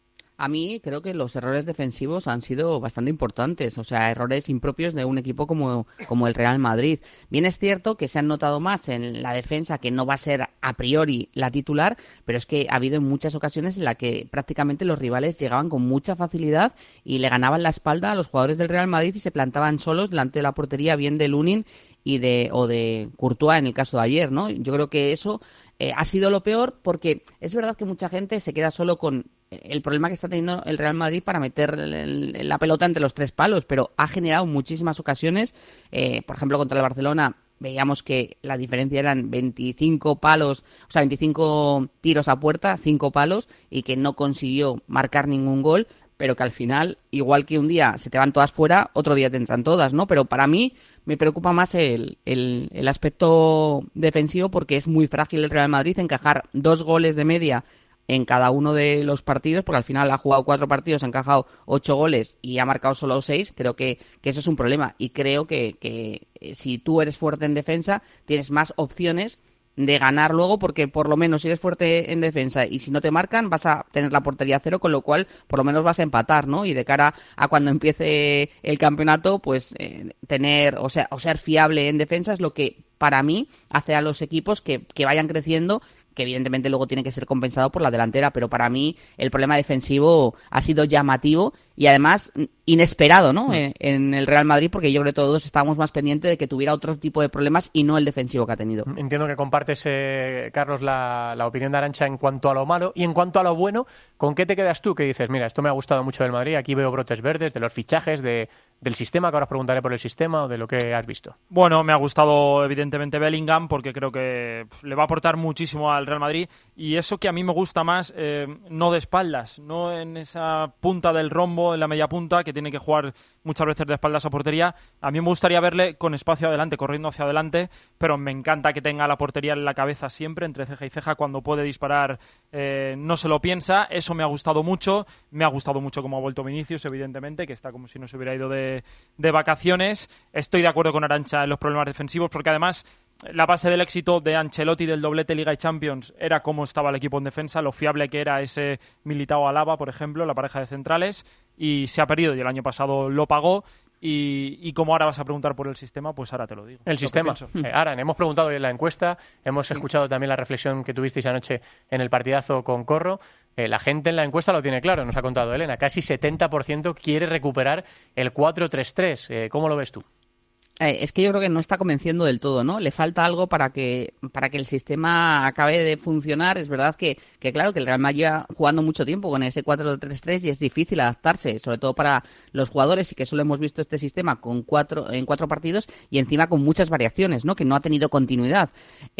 A mí creo que los errores defensivos han sido bastante importantes, o sea, errores impropios de un equipo como, como el Real Madrid. Bien es cierto que se han notado más en la defensa, que no va a ser a priori la titular, pero es que ha habido en muchas ocasiones en las que prácticamente los rivales llegaban con mucha facilidad y le ganaban la espalda a los jugadores del Real Madrid y se plantaban solos delante de la portería, bien de Lunin y de o de Courtois en el caso de ayer, ¿no? Yo creo que eso eh, ha sido lo peor, porque es verdad que mucha gente se queda solo con el problema que está teniendo el Real Madrid para meter el, la pelota entre los tres palos, pero ha generado muchísimas ocasiones, eh, por ejemplo contra el Barcelona veíamos que la diferencia eran veinticinco palos, o sea, veinticinco tiros a puerta, cinco palos, y que no consiguió marcar ningún gol, pero que al final, igual que un día se te van todas fuera, otro día te entran todas, ¿no? Pero para mí me preocupa más el, el, el aspecto defensivo, porque es muy frágil el Real Madrid encajar dos goles de media en cada uno de los partidos, porque al final ha jugado cuatro partidos, ha encajado ocho goles y ha marcado solo seis. Creo que, que eso es un problema, y creo que, que si tú eres fuerte en defensa tienes más opciones de ganar luego, porque por lo menos si eres fuerte en defensa y si no te marcan vas a tener la portería cero, con lo cual por lo menos vas a empatar, ¿no? Y de cara a cuando empiece el campeonato, pues eh, tener, o sea, o ser fiable en defensa es lo que para mí hace a los equipos que, que vayan creciendo, que evidentemente luego tiene que ser compensado por la delantera, pero para mí el problema defensivo ha sido llamativo y además inesperado, ¿no? En, en el Real Madrid, porque yo creo que todos estábamos más pendientes de que tuviera otro tipo de problemas y no el defensivo que ha tenido. Entiendo que compartes, eh, Carlos, la, la opinión de Arantxa en cuanto a lo malo, y en cuanto a lo bueno, ¿con qué te quedas tú? Que dices, mira, esto me ha gustado mucho del Madrid, aquí veo brotes verdes, de los fichajes, de, del sistema, que ahora os preguntaré por el sistema, o de lo que has visto. Bueno, me ha gustado evidentemente Bellingham, porque creo que le va a aportar muchísimo al Real Madrid, y eso que a mí me gusta más, eh, no de espaldas, no en esa punta del rombo, en la media punta, que tiene que jugar muchas veces de espaldas a portería. A mí me gustaría verle con espacio adelante, corriendo hacia adelante, pero me encanta que tenga la portería en la cabeza siempre, entre ceja y ceja, cuando puede disparar eh, no se lo piensa. Eso me ha gustado mucho, me ha gustado mucho cómo ha vuelto Vinicius, evidentemente, que está como si no se hubiera ido de, de vacaciones. Estoy de acuerdo con Arantxa en los problemas defensivos, porque además la base del éxito de Ancelotti del doblete Liga y Champions era cómo estaba el equipo en defensa, lo fiable que era ese Militao Alaba, por ejemplo, la pareja de centrales, y se ha perdido, y el año pasado lo pagó. Y, y como ahora vas a preguntar por el sistema, pues ahora te lo digo. El sistema. Eh, Aran, hemos preguntado hoy en la encuesta, hemos sí. escuchado también la reflexión que tuvisteis anoche en el partidazo con Corro. Eh, la gente en la encuesta lo tiene claro, nos ha contado Elena. Casi setenta por ciento quiere recuperar el cuatro tres tres. Eh, ¿Cómo lo ves tú? Eh, es que yo creo que no está convenciendo del todo, ¿no? Le falta algo para que para que el sistema acabe de funcionar. Es verdad que, que claro, que el Real Madrid lleva jugando mucho tiempo con ese cuatro tres tres y es difícil adaptarse, sobre todo para los jugadores, y que solo hemos visto este sistema con cuatro en cuatro partidos y encima con muchas variaciones, ¿no? Que no ha tenido continuidad.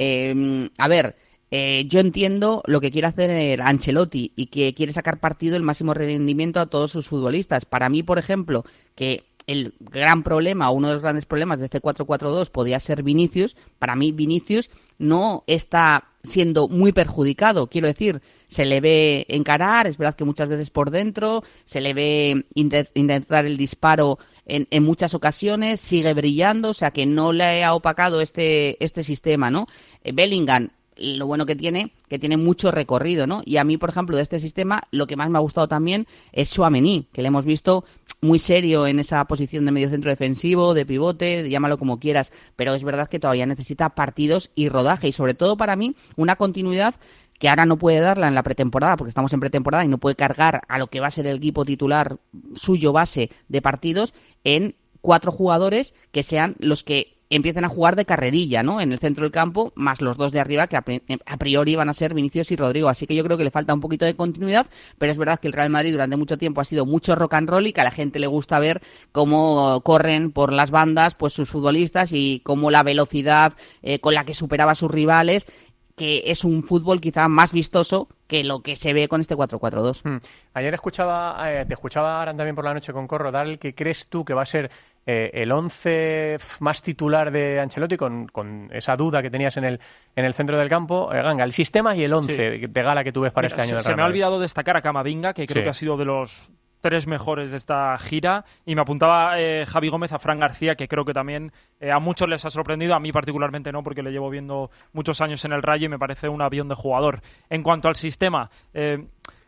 Eh, a ver... Eh, yo entiendo lo que quiere hacer Ancelotti y que quiere sacar partido, el máximo rendimiento a todos sus futbolistas. Para mí, por ejemplo, que el gran problema, uno de los grandes problemas de este cuatro cuatro dos podía ser Vinicius. Para mí Vinicius no está siendo muy perjudicado, quiero decir, se le ve encarar, es verdad que muchas veces por dentro, se le ve intentar el disparo en, en muchas ocasiones, sigue brillando, o sea que no le ha opacado este, este sistema, ¿no? Bellingham, lo bueno que tiene, que tiene mucho recorrido, ¿no? Y a mí, por ejemplo, de este sistema, lo que más me ha gustado también es Tchouaméni, que le hemos visto muy serio en esa posición de mediocentro defensivo, de pivote, llámalo como quieras, pero es verdad que todavía necesita partidos y rodaje, y sobre todo para mí, una continuidad que ahora no puede darla en la pretemporada, porque estamos en pretemporada y no puede cargar a lo que va a ser el equipo titular suyo base de partidos en cuatro jugadores que sean los que empiecen a jugar de carrerilla, ¿no? En el centro del campo, más los dos de arriba, que a priori van a ser Vinicius y Rodrigo. Así que yo creo que le falta un poquito de continuidad, pero es verdad que el Real Madrid durante mucho tiempo ha sido mucho rock and roll y que a la gente le gusta ver cómo corren por las bandas pues sus futbolistas y cómo la velocidad eh, con la que superaba a sus rivales, que es un fútbol quizá más vistoso que lo que se ve con este cuatro cuatro dos. Hmm. Ayer escuchaba, eh, te escuchaba ahora también por la noche con Corro, dar el que crees tú que va a ser eh, el once más titular de Ancelotti, con, con esa duda que tenías en el, en el centro del campo. Eh, Ganga, el sistema y el once sí. de gala que tú ves para Mira, este año. Se, se me ha olvidado destacar a Camavinga, que creo sí. que ha sido de los tres mejores de esta gira, y me apuntaba eh, Javi Gómez a Fran García, que creo que también eh, a muchos les ha sorprendido, a mí particularmente no, porque le llevo viendo muchos años en el Rayo y me parece un avión de jugador. En cuanto al sistema, eh,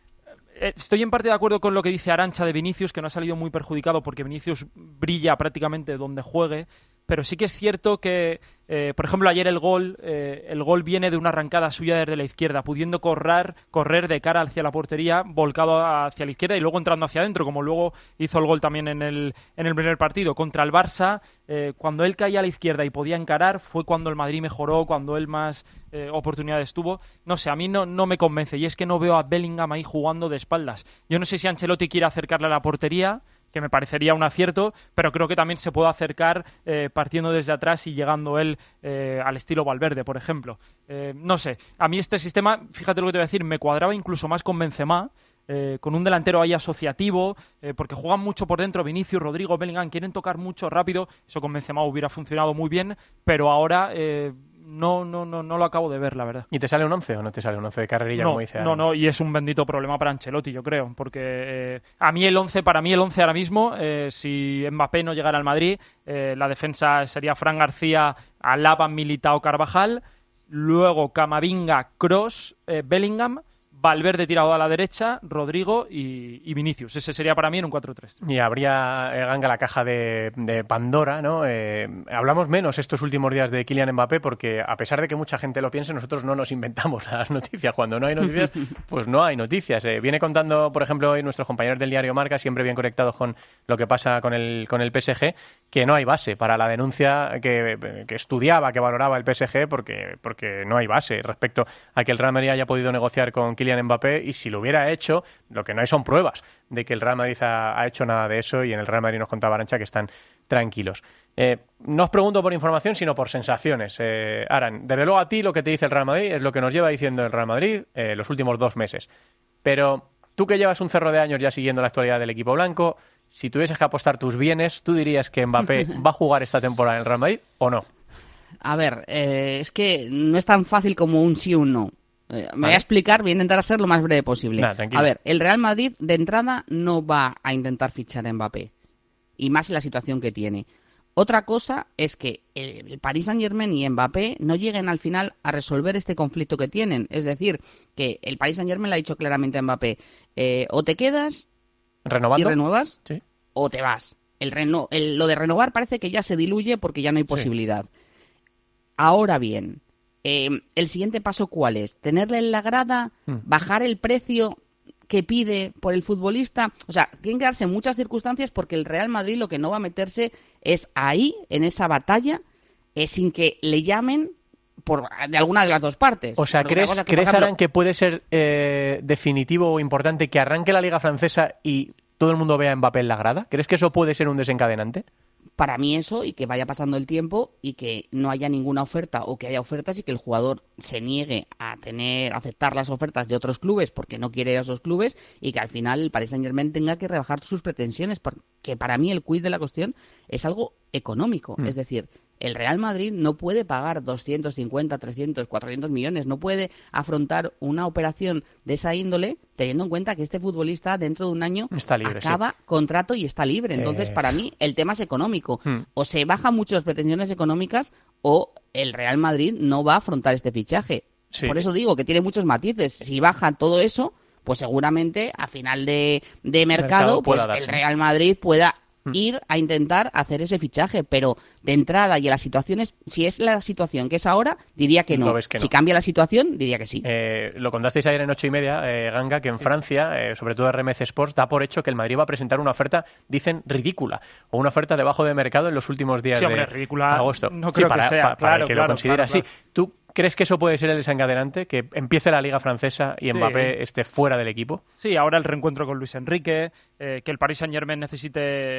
estoy en parte de acuerdo con lo que dice Arantxa de Vinicius, que no ha salido muy perjudicado porque Vinicius brilla prácticamente donde juegue, pero sí que es cierto que, eh, por ejemplo, ayer el gol eh, el gol viene de una arrancada suya desde la izquierda, pudiendo correr, correr de cara hacia la portería, volcado hacia la izquierda y luego entrando hacia adentro, como luego hizo el gol también en el, en el primer partido. Contra el Barça, eh, cuando él caía a la izquierda y podía encarar, fue cuando el Madrid mejoró, cuando él más eh, oportunidades tuvo. No sé, a mí no, no me convence, y es que no veo a Bellingham ahí jugando de espaldas. Yo no sé si Ancelotti quiere acercarle a la portería, que me parecería un acierto, pero creo que también se puede acercar eh, partiendo desde atrás y llegando él eh, al estilo Valverde, por ejemplo. Eh, no sé, a mí este sistema, fíjate lo que te voy a decir, me cuadraba incluso más con Benzema, eh, con un delantero ahí asociativo, eh, porque juegan mucho por dentro, Vinicius, Rodrigo, Bellingham, quieren tocar mucho rápido, eso con Benzema hubiera funcionado muy bien, pero ahora eh, no, no, no, no lo acabo de ver, la verdad. ¿Y te sale un once o no te sale un once de carrerilla, no, como dice Aaron? No, no, y es un bendito problema para Ancelotti, yo creo, porque eh, a mí el once, para mí el once ahora mismo, eh, si Mbappé no llegara al Madrid, eh, la defensa sería Fran García, Alaba, Militao, Carvajal, luego Camavinga, Kroos, eh, Bellingham, Valverde tirado a la derecha, Rodrigo y, y Vinicius. Ese sería para mí en un cuatro tres tres. Y habría, eh, Ganga, la caja de, de Pandora, ¿no? Eh, hablamos menos estos últimos días de Kylian Mbappé porque, a pesar de que mucha gente lo piense, nosotros no nos inventamos las noticias. Cuando no hay noticias, pues no hay noticias. Eh, viene contando, por ejemplo, hoy nuestros compañeros del diario Marca, siempre bien conectados con lo que pasa con el, con el P S G, que no hay base para la denuncia que, que estudiaba, que valoraba el P S G, porque, porque no hay base respecto a que el Real Madrid haya podido negociar con Kylian Mbappé, y si lo hubiera hecho, lo que no hay son pruebas de que el Real Madrid ha, ha hecho nada de eso, y en el Real Madrid nos contaba Arantxa que están tranquilos. Eh, no os pregunto por información, sino por sensaciones. Eh, Aran, desde luego a ti lo que te dice el Real Madrid es lo que nos lleva diciendo el Real Madrid eh, los últimos dos meses. Pero tú, que llevas un cerro de años ya siguiendo la actualidad del equipo blanco, si tuvieses que apostar tus bienes, ¿tú dirías que Mbappé va a jugar esta temporada en el Real Madrid o no? A ver, eh, es que no es tan fácil como un sí o un no. Eh, me vale. voy a explicar, voy a intentar ser lo más breve posible. Nah, a ver, el Real Madrid de entrada no va a intentar fichar a Mbappé, y más en la situación que tiene. Otra cosa es que el, el Paris Saint-Germain y Mbappé no lleguen al final a resolver este conflicto que tienen. Es decir, que el Paris Saint-Germain le ha dicho claramente a Mbappé, eh, o te quedas ¿Renovando? y renuevas, sí. o te vas. El reno, el, lo de renovar parece que ya se diluye porque ya no hay posibilidad. Sí. Ahora bien, eh, ¿el siguiente paso cuál es? ¿Tenerle en la grada? Mm. ¿Bajar el precio que pide por el futbolista? O sea, tienen que darse muchas circunstancias, porque el Real Madrid lo que no va a meterse es ahí, en esa batalla, eh, sin que le llamen por de alguna de las dos partes. O sea, ¿crees, que, ¿crees ejemplo, Aran, que puede ser eh, definitivo o importante que arranque la Liga Francesa y todo el mundo vea a Mbappé en la grada? ¿Crees que eso puede ser un desencadenante? para mí eso, y que vaya pasando el tiempo y que no haya ninguna oferta o que haya ofertas y que el jugador se niegue a tener, a aceptar las ofertas de otros clubes porque no quiere ir a esos clubes y que al final el Paris Saint-Germain tenga que rebajar sus pretensiones, porque para mí el quid de la cuestión es algo económico, mm. es decir, el Real Madrid no puede pagar doscientos cincuenta, trescientos, cuatrocientos millones, no puede afrontar una operación de esa índole teniendo en cuenta que este futbolista dentro de un año está libre, acaba sí. contrato y está libre. Entonces, eh... para mí, el tema es económico. Hmm. O se bajan mucho las pretensiones económicas o el Real Madrid no va a afrontar este fichaje. Sí. Por eso digo que tiene muchos matices. Si baja todo eso, pues seguramente a final de, de mercado, mercado pues el Real Madrid pueda ir a intentar hacer ese fichaje, pero de entrada y en las situaciones, si es la situación que es ahora, diría que no. Que no. Si cambia la situación, diría que sí. Eh, lo contasteis ayer en ocho y media, eh, Ganga, que en sí. Francia, eh, sobre todo R M C Sports, da por hecho que el Madrid va a presentar una oferta, dicen, ridícula, o una oferta debajo de mercado en los últimos días sí, hombre, de ridícula, agosto. No creo sí, para, que sea, para, claro, para que claro, lo considera claro, así. Claro. ¿Tú crees que eso puede ser el desencadenante? ¿Que empiece la Liga Francesa y Mbappé sí. esté fuera del equipo? Sí, ahora el reencuentro con Luis Enrique, eh, que el Paris Saint-Germain necesite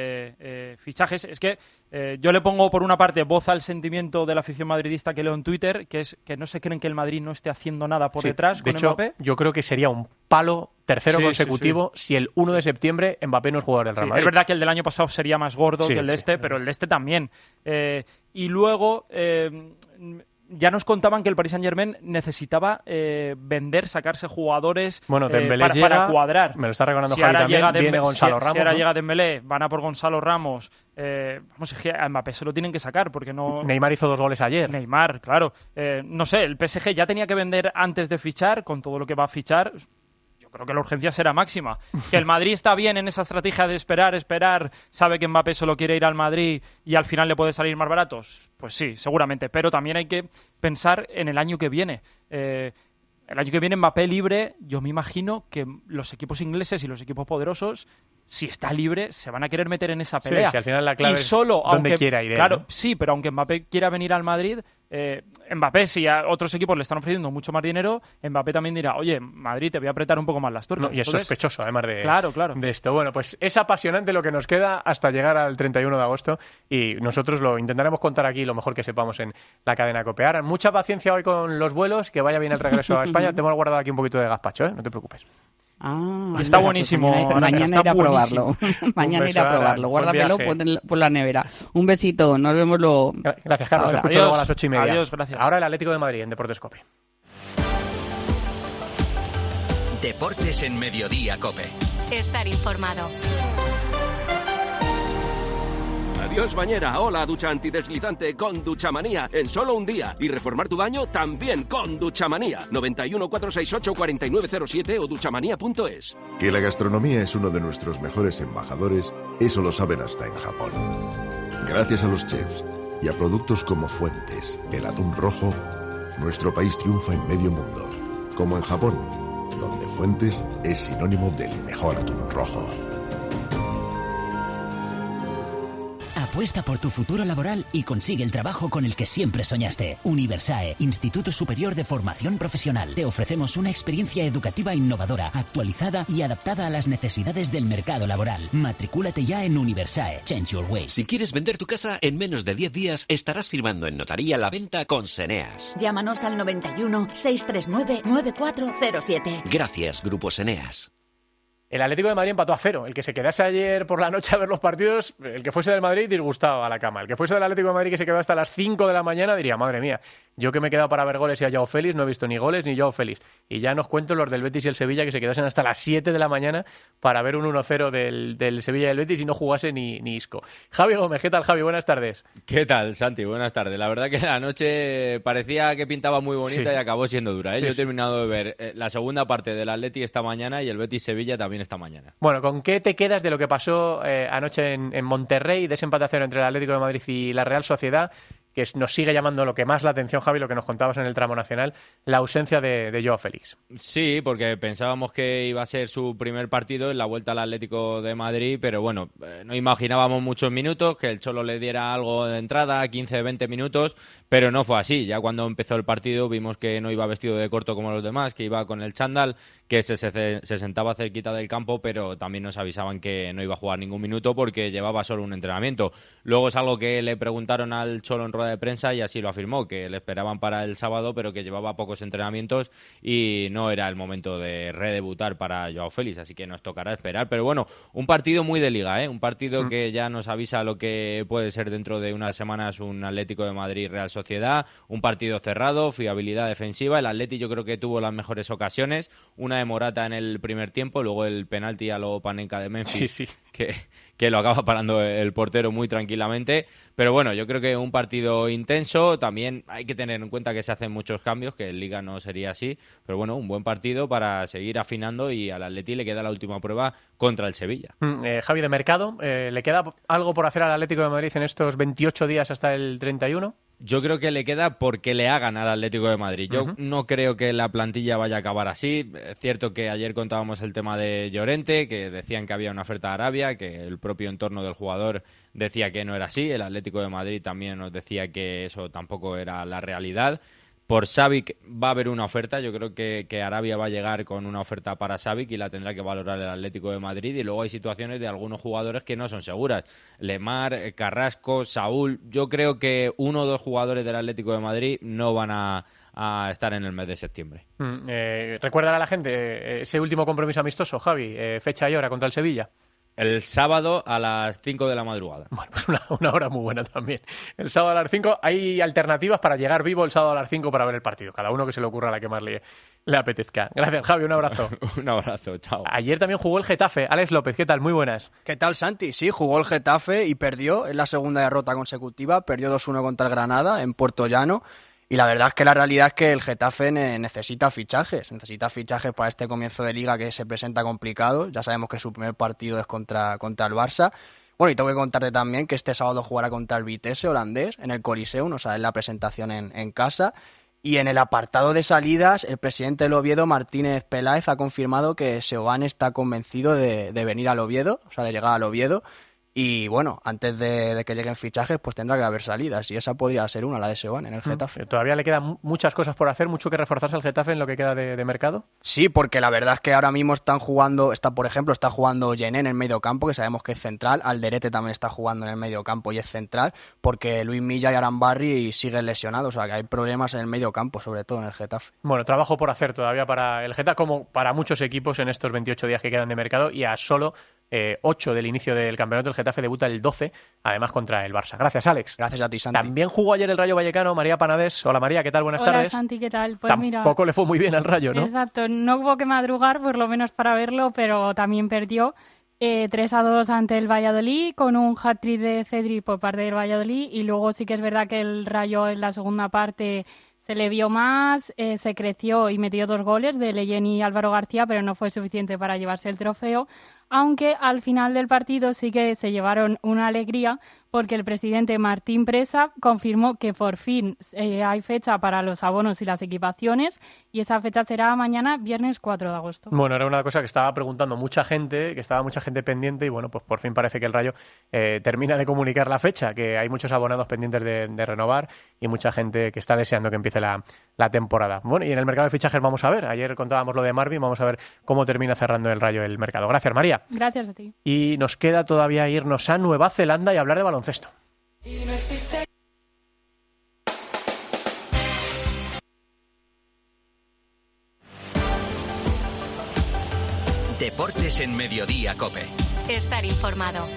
eh, fichajes. Es que eh, yo le pongo por una parte voz al sentimiento de la afición madridista que leo en Twitter, que es que no se creen que el Madrid no esté haciendo nada por sí, detrás de con hecho, Mbappé. Yo creo que sería un palo tercero sí, consecutivo sí, sí. si el uno de septiembre Mbappé no es jugador del Real sí, Madrid. Es verdad que el del año pasado sería más gordo sí, que el de sí. este, pero el de este también. Eh, y luego... Eh, ya nos contaban que el Paris Saint-Germain necesitaba eh, vender, sacarse jugadores bueno, eh, para, llega, para cuadrar. Me lo está recordando si Javi ahora también, llega viene Dembe- Gonzalo si, Ramos. Si ahora ¿no? llega Dembélé, van a por Gonzalo Ramos. Eh, vamos, es que a Mbappé se lo tienen que sacar porque no... Neymar hizo dos goles ayer. Neymar, claro. Eh, no sé, el P S G ya tenía que vender antes de fichar, con todo lo que va a fichar... Creo que la urgencia será máxima. Que el Madrid está bien en esa estrategia de esperar, esperar, sabe que Mbappé solo quiere ir al Madrid y al final le puede salir más baratos. Pues sí, seguramente. Pero también hay que pensar en el año que viene. Eh, el año que viene Mbappé libre, yo me imagino que los equipos ingleses y los equipos poderosos, si está libre, se van a querer meter en esa pelea. Sí, si al final la clave y solo, es donde aunque, quiera ir. Claro, ¿no? sí, pero aunque Mbappé quiera venir al Madrid... Eh, Mbappé, si a otros equipos le están ofreciendo mucho más dinero, Mbappé también dirá, oye, Madrid, te voy a apretar un poco más las tuercas. No, y es Entonces, sospechoso, además de, claro, claro. de esto. Bueno, pues es apasionante lo que nos queda hasta llegar al treinta y uno de agosto y nosotros lo intentaremos contar aquí lo mejor que sepamos en la cadena COPE. Ahora, mucha paciencia hoy con los vuelos, que vaya bien el regreso a España. Te hemos guardado aquí un poquito de gazpacho, ¿eh? No te preocupes. Ah, está buenísimo. Pues mañana, mañana ir a probarlo. mañana ir a probarlo. Guárdamelo, pon por la nevera. Un besito, nos vemos luego. Gracias, Carlos. Te escucho Adiós. luego a las ocho y media. Adiós, gracias. Ahora el Atlético de Madrid en Deportes COPE. Deportes en Mediodía COPE. Estar informado. Adiós bañera, hola ducha antideslizante con Duchamanía en solo un día y reformar tu baño también con Duchamanía. noventa y uno, cuatrocientos sesenta y ocho, cuarenta y nueve cero siete o duchamanía punto es. Que la gastronomía es uno de nuestros mejores embajadores, eso lo saben hasta en Japón. Gracias a los chefs y a productos como Fuentes, el atún rojo, nuestro país triunfa en medio mundo, como en Japón, donde Fuentes es sinónimo del mejor atún rojo. Apuesta por tu futuro laboral y consigue el trabajo con el que siempre soñaste. Universae, Instituto Superior de Formación Profesional. Te ofrecemos una experiencia educativa innovadora, actualizada y adaptada a las necesidades del mercado laboral. Matricúlate ya en Universae. Change your way. Si quieres vender tu casa, en menos de diez días estarás firmando en notaría la venta con Seneas. Llámanos al noventa y uno, seiscientos treinta y nueve, noventa y cuatro cero siete. Gracias, Grupo Seneas. El Atlético de Madrid empató a cero. El que se quedase ayer por la noche a ver los partidos, el que fuese del Madrid, disgustado a la cama. El que fuese del Atlético de Madrid que se quedó hasta las cinco de la mañana, diría, madre mía, yo que me he quedado para ver goles y a Joao Félix, no he visto ni goles ni Joao Félix. Y ya nos cuento los del Betis y el Sevilla que se quedasen hasta las siete de la mañana para ver un uno cero del, del Sevilla y el Betis y no jugase ni, ni Isco. Javi Gómez, ¿qué tal, Javi? Buenas tardes. ¿Qué tal, Santi? Buenas tardes. La verdad que la noche parecía que pintaba muy bonita sí. y acabó siendo dura, ¿eh? Sí, yo he sí. terminado de ver eh, la segunda parte del Atleti esta mañana y el Betis-Sevilla también esta mañana. Bueno, ¿con qué te quedas de lo que pasó eh, anoche en, en Monterrey, de ese empate a cero entre el Atlético de Madrid y la Real Sociedad? que nos sigue llamando lo que más la atención, Javi, lo que nos contabas en el tramo nacional, la ausencia de, de Joao Félix. Sí, porque pensábamos que iba a ser su primer partido en la vuelta al Atlético de Madrid, pero bueno, eh, no imaginábamos muchos minutos, que el Cholo le diera algo de entrada, quince, veinte minutos, pero no fue así. Ya cuando empezó el partido vimos que no iba vestido de corto como los demás, que iba con el chándal, que se, se, se sentaba cerquita del campo, pero también nos avisaban que no iba a jugar ningún minuto porque llevaba solo un entrenamiento. Luego es algo que le preguntaron al Cholo en rueda de prensa y así lo afirmó, que le esperaban para el sábado, pero que llevaba pocos entrenamientos y no era el momento de redebutar para Joao Félix, así que nos tocará esperar. Pero bueno, un partido muy de liga, ¿eh? Un partido mm. que ya nos avisa lo que puede ser dentro de unas semanas un Atlético de Madrid-Real Sociedad, un partido cerrado, fiabilidad defensiva. El Atleti yo creo que tuvo las mejores ocasiones, una de Morata en el primer tiempo, luego el penalti a lo Panenka de Memphis, sí, sí. que, que lo acaba parando el portero muy tranquilamente. Pero bueno, yo creo que un partido intenso. También hay que tener en cuenta que se hacen muchos cambios, que en Liga no sería así, pero bueno, un buen partido para seguir afinando, y al Atleti le queda la última prueba contra el Sevilla. Mm, eh, Javi, de mercado, eh, ¿le queda algo por hacer al Atlético de Madrid en estos veintiocho días hasta el treinta y uno? Yo creo que le queda porque le hagan al Atlético de Madrid. Yo Uh-huh. no creo que la plantilla vaya a acabar así. Es cierto que ayer contábamos el tema de Llorente, que decían que había una oferta de Arabia, que el propio entorno del jugador decía que no era así. El Atlético de Madrid también nos decía que eso tampoco era la realidad. Por Savic va a haber una oferta. Yo creo que, que Arabia va a llegar con una oferta para Savic y la tendrá que valorar el Atlético de Madrid. Y luego hay situaciones de algunos jugadores que no son seguras. Lemar, Carrasco, Saúl. Yo creo que uno o dos jugadores del Atlético de Madrid no van a, a estar en el mes de septiembre. Mm, eh, Recuérdale a la gente eh, ese último compromiso amistoso, Javi, eh, fecha y hora contra el Sevilla. El sábado a las cinco de la madrugada. Bueno, pues una, una hora muy buena también. El sábado a las cinco. Hay alternativas para llegar vivo el sábado a las cinco para ver el partido. Cada uno que se le ocurra la que más le, le apetezca. Gracias, Javi. Un abrazo. Un abrazo. Chao. Ayer también jugó el Getafe. Alex López, ¿qué tal? Muy buenas. ¿Qué tal, Santi? Sí, jugó el Getafe y perdió. Es la segunda derrota consecutiva. Perdió dos uno contra el Granada en Puerto Llano. Y la verdad es que la realidad es que el Getafe ne- necesita fichajes, necesita fichajes para este comienzo de liga que se presenta complicado. Ya sabemos que su primer partido es contra, contra el Barça. Bueno, y tengo que contarte también que este sábado jugará contra el Vitesse holandés en el Coliseum, o sea, es la presentación en, en casa. Y en el apartado de salidas, el presidente del Oviedo, Martínez Peláez, ha confirmado que Seoane está convencido de, de venir al Oviedo, o sea, de llegar al Oviedo. Y bueno, antes de, de que lleguen fichajes, pues tendrá que haber salidas. Y esa podría ser una, la de Seoane en el Getafe. Mm. ¿Todavía le quedan muchas cosas por hacer, mucho que reforzarse al Getafe en lo que queda de, de mercado? Sí, porque la verdad es que ahora mismo están jugando, está por ejemplo, está jugando Yené en el medio campo, que sabemos que es central. Alderete también está jugando en el medio campo y es central, porque Luis Milla y Arambarri siguen lesionados. O sea, que hay problemas en el medio campo, sobre todo en el Getafe. Bueno, trabajo por hacer todavía para el Getafe, como para muchos equipos en estos veintiocho días que quedan de mercado, y a solo eh, ocho del inicio del campeonato. El Getafe debuta el doce, además contra el Barça. Gracias, Alex. Gracias a ti, Santi. También jugó ayer el Rayo Vallecano, María Panadés. Hola, María, ¿qué tal? Buenas Hola, tardes. Santi, ¿qué tal? Pues mira, Tampoco le fue muy bien al Rayo, ¿no? Exacto, no hubo que madrugar, por lo menos para verlo, pero también perdió eh, tres a dos ante el Valladolid, con un hat-trick de Cedric por parte del Valladolid, y luego sí que es verdad que el Rayo en la segunda parte se le vio más, eh, se creció y metió dos goles de Leyen y Álvaro García, pero no fue suficiente para llevarse el trofeo, aunque al final del partido sí que se llevaron una alegría, porque el presidente Martín Presa confirmó que por fin eh, hay fecha para los abonos y las equipaciones, y esa fecha será mañana, viernes cuatro de agosto. Bueno, era una cosa que estaba preguntando mucha gente, que estaba mucha gente pendiente, y bueno, pues por fin parece que el Rayo eh, termina de comunicar la fecha, que hay muchos abonados pendientes de, de renovar y mucha gente que está deseando que empiece la, la temporada. Bueno, y en el mercado de fichajes vamos a ver, ayer contábamos lo de Marvin, vamos a ver cómo termina cerrando el Rayo el mercado. Gracias, María. Gracias a ti. Y nos queda todavía irnos a Nueva Zelanda y hablar de baloncesto. Deportes en Mediodía COPE. Estar informado.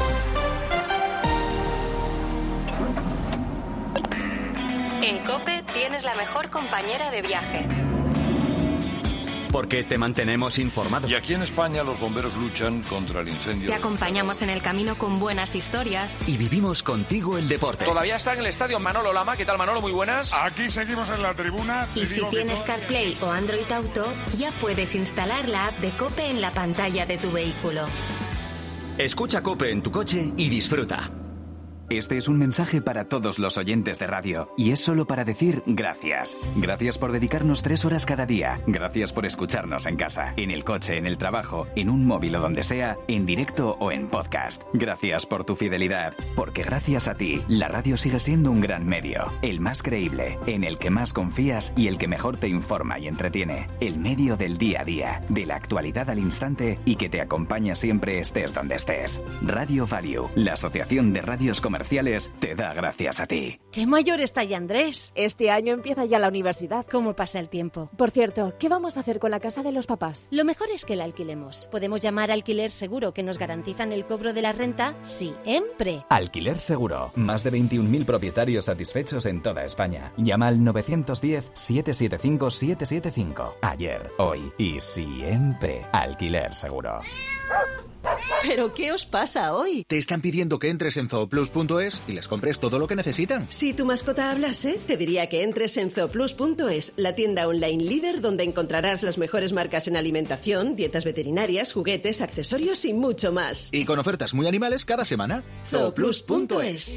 En COPE tienes la mejor compañera de viaje. Porque te mantenemos informado. Y aquí en España los bomberos luchan contra el incendio. Te acompañamos en el camino con buenas historias. Y vivimos contigo el deporte. Todavía está en el estadio Manolo Lama. ¿Qué tal, Manolo? Muy buenas. Aquí seguimos en la tribuna. Y si tienes CarPlay o Android Auto, ya puedes instalar la app de COPE en la pantalla de tu vehículo. Escucha COPE en tu coche y disfruta. Este es un mensaje para todos los oyentes de radio y es solo para decir gracias. Gracias por dedicarnos tres horas cada día. Gracias por escucharnos en casa, en el coche, en el trabajo, en un móvil o donde sea, en directo o en podcast. Gracias por tu fidelidad, porque gracias a ti, la radio sigue siendo un gran medio, el más creíble, en el que más confías y el que mejor te informa y entretiene. El medio del día a día, de la actualidad al instante y que te acompaña siempre estés donde estés. Radio Value, la Asociación de Radios Comerciales, te da gracias a ti. ¡Qué mayor está ya Andrés! Este año empieza ya la universidad. ¿Cómo pasa el tiempo? Por cierto, ¿qué vamos a hacer con la casa de los papás? Lo mejor es que la alquilemos. Podemos llamar a Alquiler Seguro, que nos garantizan el cobro de la renta siempre. Alquiler Seguro. Más de veintiún mil propietarios satisfechos en toda España. Llama al nueve uno cero, siete siete cinco, siete siete cinco. Ayer, hoy y siempre. Alquiler Seguro. ¿Pero qué os pasa hoy? Te están pidiendo que entres en zooplus punto es y les compres todo lo que necesitan. Si tu mascota hablase, te diría que entres en zooplus punto es, la tienda online líder donde encontrarás las mejores marcas en alimentación, dietas veterinarias, juguetes, accesorios y mucho más. Y con ofertas muy animales cada semana. zooplus punto es.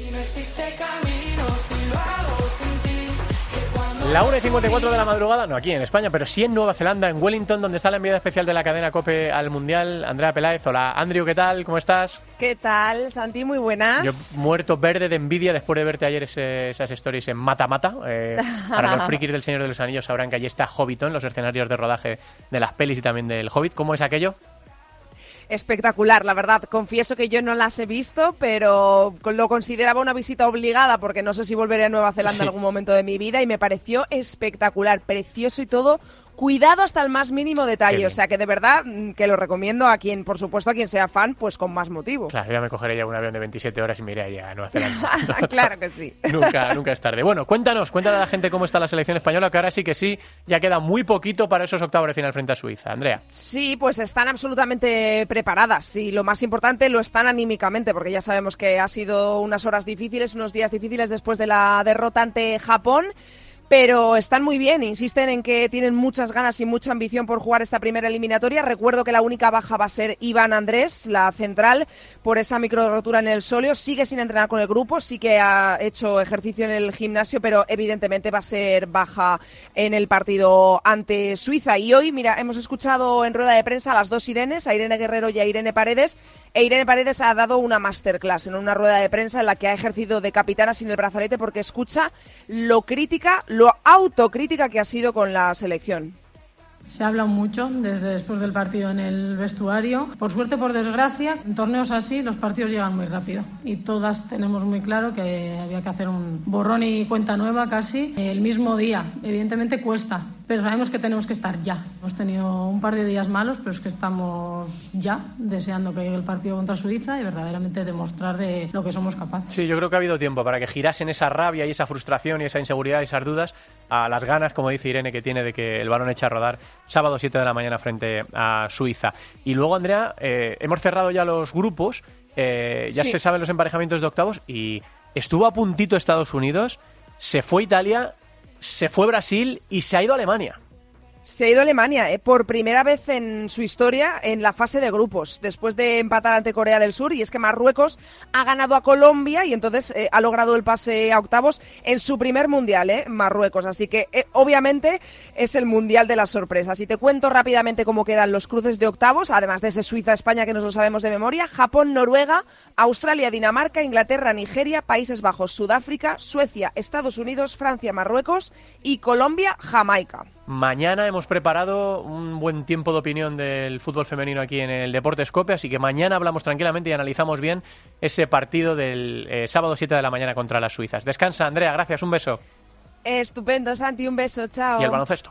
La una y cincuenta y cuatro de la madrugada, no aquí en España, pero sí en Nueva Zelanda, en Wellington, donde está la enviada especial de la cadena COPE al Mundial, Andrea Peláez. Hola, Andrew, ¿qué tal? ¿Cómo estás? ¿Qué tal, Santi? Muy buenas. Yo muerto verde de envidia después de verte ayer ese, esas stories en Mata Mata. Eh, para los frikis del Señor de los Anillos sabrán que allí está Hobbiton, los escenarios de rodaje de las pelis y también del Hobbit. ¿Cómo es aquello? Espectacular, la verdad. Confieso que yo no las he visto, pero lo consideraba una visita obligada porque no sé si volveré a Nueva Zelanda sí. en algún momento de mi vida y me pareció espectacular, precioso y todo. Cuidado hasta el más mínimo detalle, o sea que de verdad que lo recomiendo a quien, por supuesto, a quien sea fan, pues con más motivo. Claro, ya me cogeré ya un avión de veintisiete horas y me iré allá a Nueva Zelanda. Claro que sí. Nunca, nunca es tarde. Bueno, cuéntanos, cuéntale a la gente cómo está la selección española, que ahora sí que sí, ya queda muy poquito para esos octavos de final frente a Suiza. Andrea. Sí, pues están absolutamente preparadas y lo más importante, lo están anímicamente, porque ya sabemos que ha sido unas horas difíciles, unos días difíciles después de la derrota ante Japón. Pero están muy bien, insisten en que tienen muchas ganas y mucha ambición por jugar esta primera eliminatoria. Recuerdo que la única baja va a ser Iván Andrés, la central, por esa micro rotura en el sóleo. Sigue sin entrenar con el grupo, sí que ha hecho ejercicio en el gimnasio, pero evidentemente va a ser baja en el partido ante Suiza. Y hoy, mira, hemos escuchado en rueda de prensa a las dos Irenes, a Irene Guerrero y a Irene Paredes, e Irene Paredes ha dado una masterclass en una rueda de prensa en la que ha ejercido de capitana sin el brazalete porque escucha lo crítica, lo autocrítica que ha sido con la selección. Se habla mucho desde después del partido en el vestuario. Por suerte, por desgracia, en torneos así los partidos llegan muy rápido y todas tenemos muy claro que había que hacer un borrón y cuenta nueva casi el mismo día. Evidentemente cuesta, pero sabemos que tenemos que estar ya. Hemos tenido un par de días malos, pero es que estamos ya deseando que llegue el partido contra Suiza y verdaderamente demostrar de lo que somos capaces. Sí, yo creo que ha habido tiempo para que girasen esa rabia y esa frustración y esa inseguridad y esas dudas a las ganas, como dice Irene, que tiene de que el balón eche a rodar sábado siete de la mañana frente a Suiza. Y luego, Andrea, eh, hemos cerrado ya los grupos, eh, ya sí. se saben los emparejamientos de octavos y estuvo a puntito Estados Unidos, se fue Italia, se fue Brasil y se ha ido a Alemania. Se ha ido a Alemania, eh, por primera vez en su historia en la fase de grupos, después de empatar ante Corea del Sur, y es que Marruecos ha ganado a Colombia y entonces eh, ha logrado el pase a octavos en su primer mundial, eh, Marruecos, así que eh, obviamente es el mundial de las sorpresas. Y te cuento rápidamente cómo quedan los cruces de octavos, además de ese Suiza-España que nos lo sabemos de memoria: Japón, Noruega, Australia, Dinamarca, Inglaterra, Nigeria, Países Bajos, Sudáfrica, Suecia, Estados Unidos, Francia, Marruecos y Colombia, Jamaica. Mañana hemos preparado un buen tiempo de opinión del fútbol femenino aquí en el Deportes COPE, así que mañana hablamos tranquilamente y analizamos bien ese partido del eh, sábado siete de la mañana contra las suizas. Descansa, Andrea, gracias, un beso. Estupendo, Santi, un beso, chao. Y el baloncesto.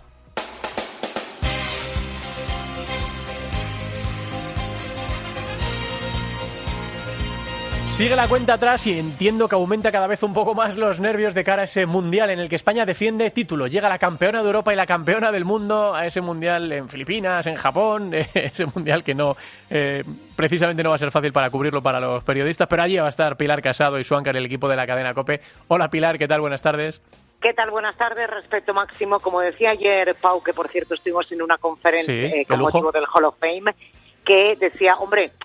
Sigue la cuenta atrás y entiendo que aumenta cada vez un poco más los nervios de cara a ese mundial en el que España defiende título. Llega la campeona de Europa y la campeona del mundo a ese mundial en Filipinas, en Japón, ese mundial que no eh, precisamente no va a ser fácil para cubrirlo para los periodistas, pero allí va a estar Pilar Casado y su Ancar, el equipo de la cadena COPE. Hola Pilar, ¿qué tal? Buenas tardes. ¿Qué tal? Buenas tardes. Respeto máximo, como decía ayer Pau, que por cierto estuvimos en una conferencia sí, eh, con motivo del Hall of Fame, que decía, hombre,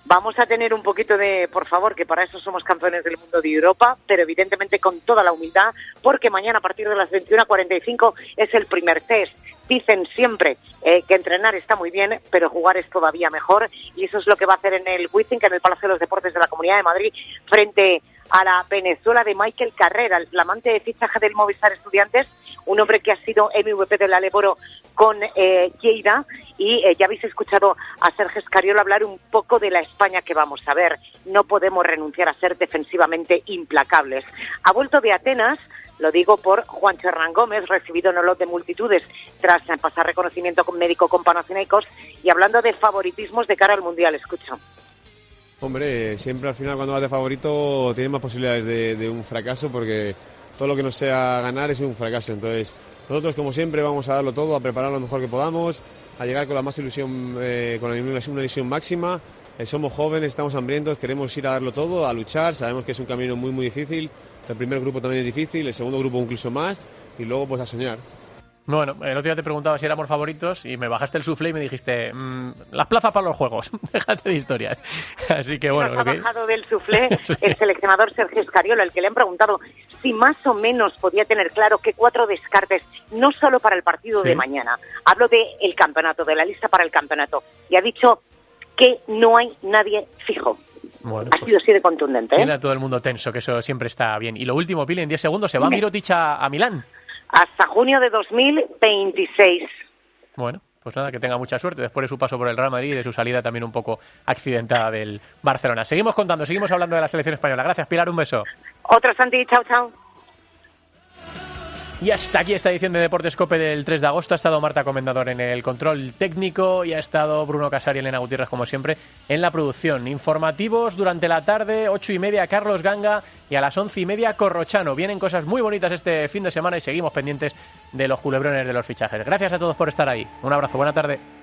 Vamos a tener un poquito de, por favor, que para eso somos campeones del mundo de Europa, pero evidentemente con toda la humildad, porque mañana a partir de las veintiuna cuarenta y cinco es el primer test. Dicen siempre eh, que entrenar está muy bien, pero jugar es todavía mejor, y eso es lo que va a hacer en el Wizzing, en el Palacio de los Deportes de la Comunidad de Madrid, frente a la Venezuela de Michael Carrera, el flamante de fichaje del Movistar Estudiantes, un hombre que ha sido M V P del Aleboro con eh, Lleida, y eh, ya habéis escuchado a Sergio Escariolo hablar un poco de la España que vamos a ver. No podemos renunciar a ser defensivamente implacables. Ha vuelto de Atenas, lo digo por Juancho Hernán Gómez, recibido en olor de multitudes tras pasar reconocimiento médico con Panathinaikos, y hablando de favoritismos de cara al Mundial. Escucho. Hombre, siempre al final cuando vas de favorito tienes más posibilidades de, de un fracaso, porque todo lo que no sea ganar es un fracaso. Entonces nosotros, como siempre, vamos a darlo todo, a preparar lo mejor que podamos, a llegar con la más ilusión, eh, con una ilusión máxima. Eh, somos jóvenes, estamos hambrientos, queremos ir a darlo todo, a luchar. Sabemos que es un camino muy muy difícil. El primer grupo también es difícil, el segundo grupo incluso más, y luego pues a soñar. Bueno, el otro día te preguntaba si éramos favoritos y me bajaste el suflé y me dijiste mmm, las plazas para los juegos, déjate de historias. Así que bueno. Nos ha bajado del suflé sí. El seleccionador Sergio Escariolo, al que le han preguntado si más o menos podía tener claro que cuatro descartes, no solo para el partido sí. de mañana, hablo del campeonato, de la lista para el campeonato, y ha dicho que no hay nadie fijo. Bueno, ha pues sido así de contundente. ¿eh? Tiene a todo el mundo tenso, que eso siempre está bien. Y lo último, Pili, en diez segundos, ¿se va Mirotic a, a Milán? Hasta junio de dos mil veintiséis. Bueno, pues nada, que tenga mucha suerte después de su paso por el Real Madrid y de su salida también un poco accidentada del Barcelona. Seguimos contando, seguimos hablando de la selección española. Gracias, Pilar, un beso. Otro, Santi, chao, chao. Y hasta aquí esta edición de Deportes COPE del tres de agosto. Ha estado Marta Comendador en el control técnico y ha estado Bruno Casari y Elena Gutiérrez, como siempre, en la producción. Informativos durante la tarde, ocho y media Carlos Ganga, y a las once y media Corrochano. Vienen cosas muy bonitas este fin de semana y seguimos pendientes de los culebrones de los fichajes. Gracias a todos por estar ahí. Un abrazo, buena tarde.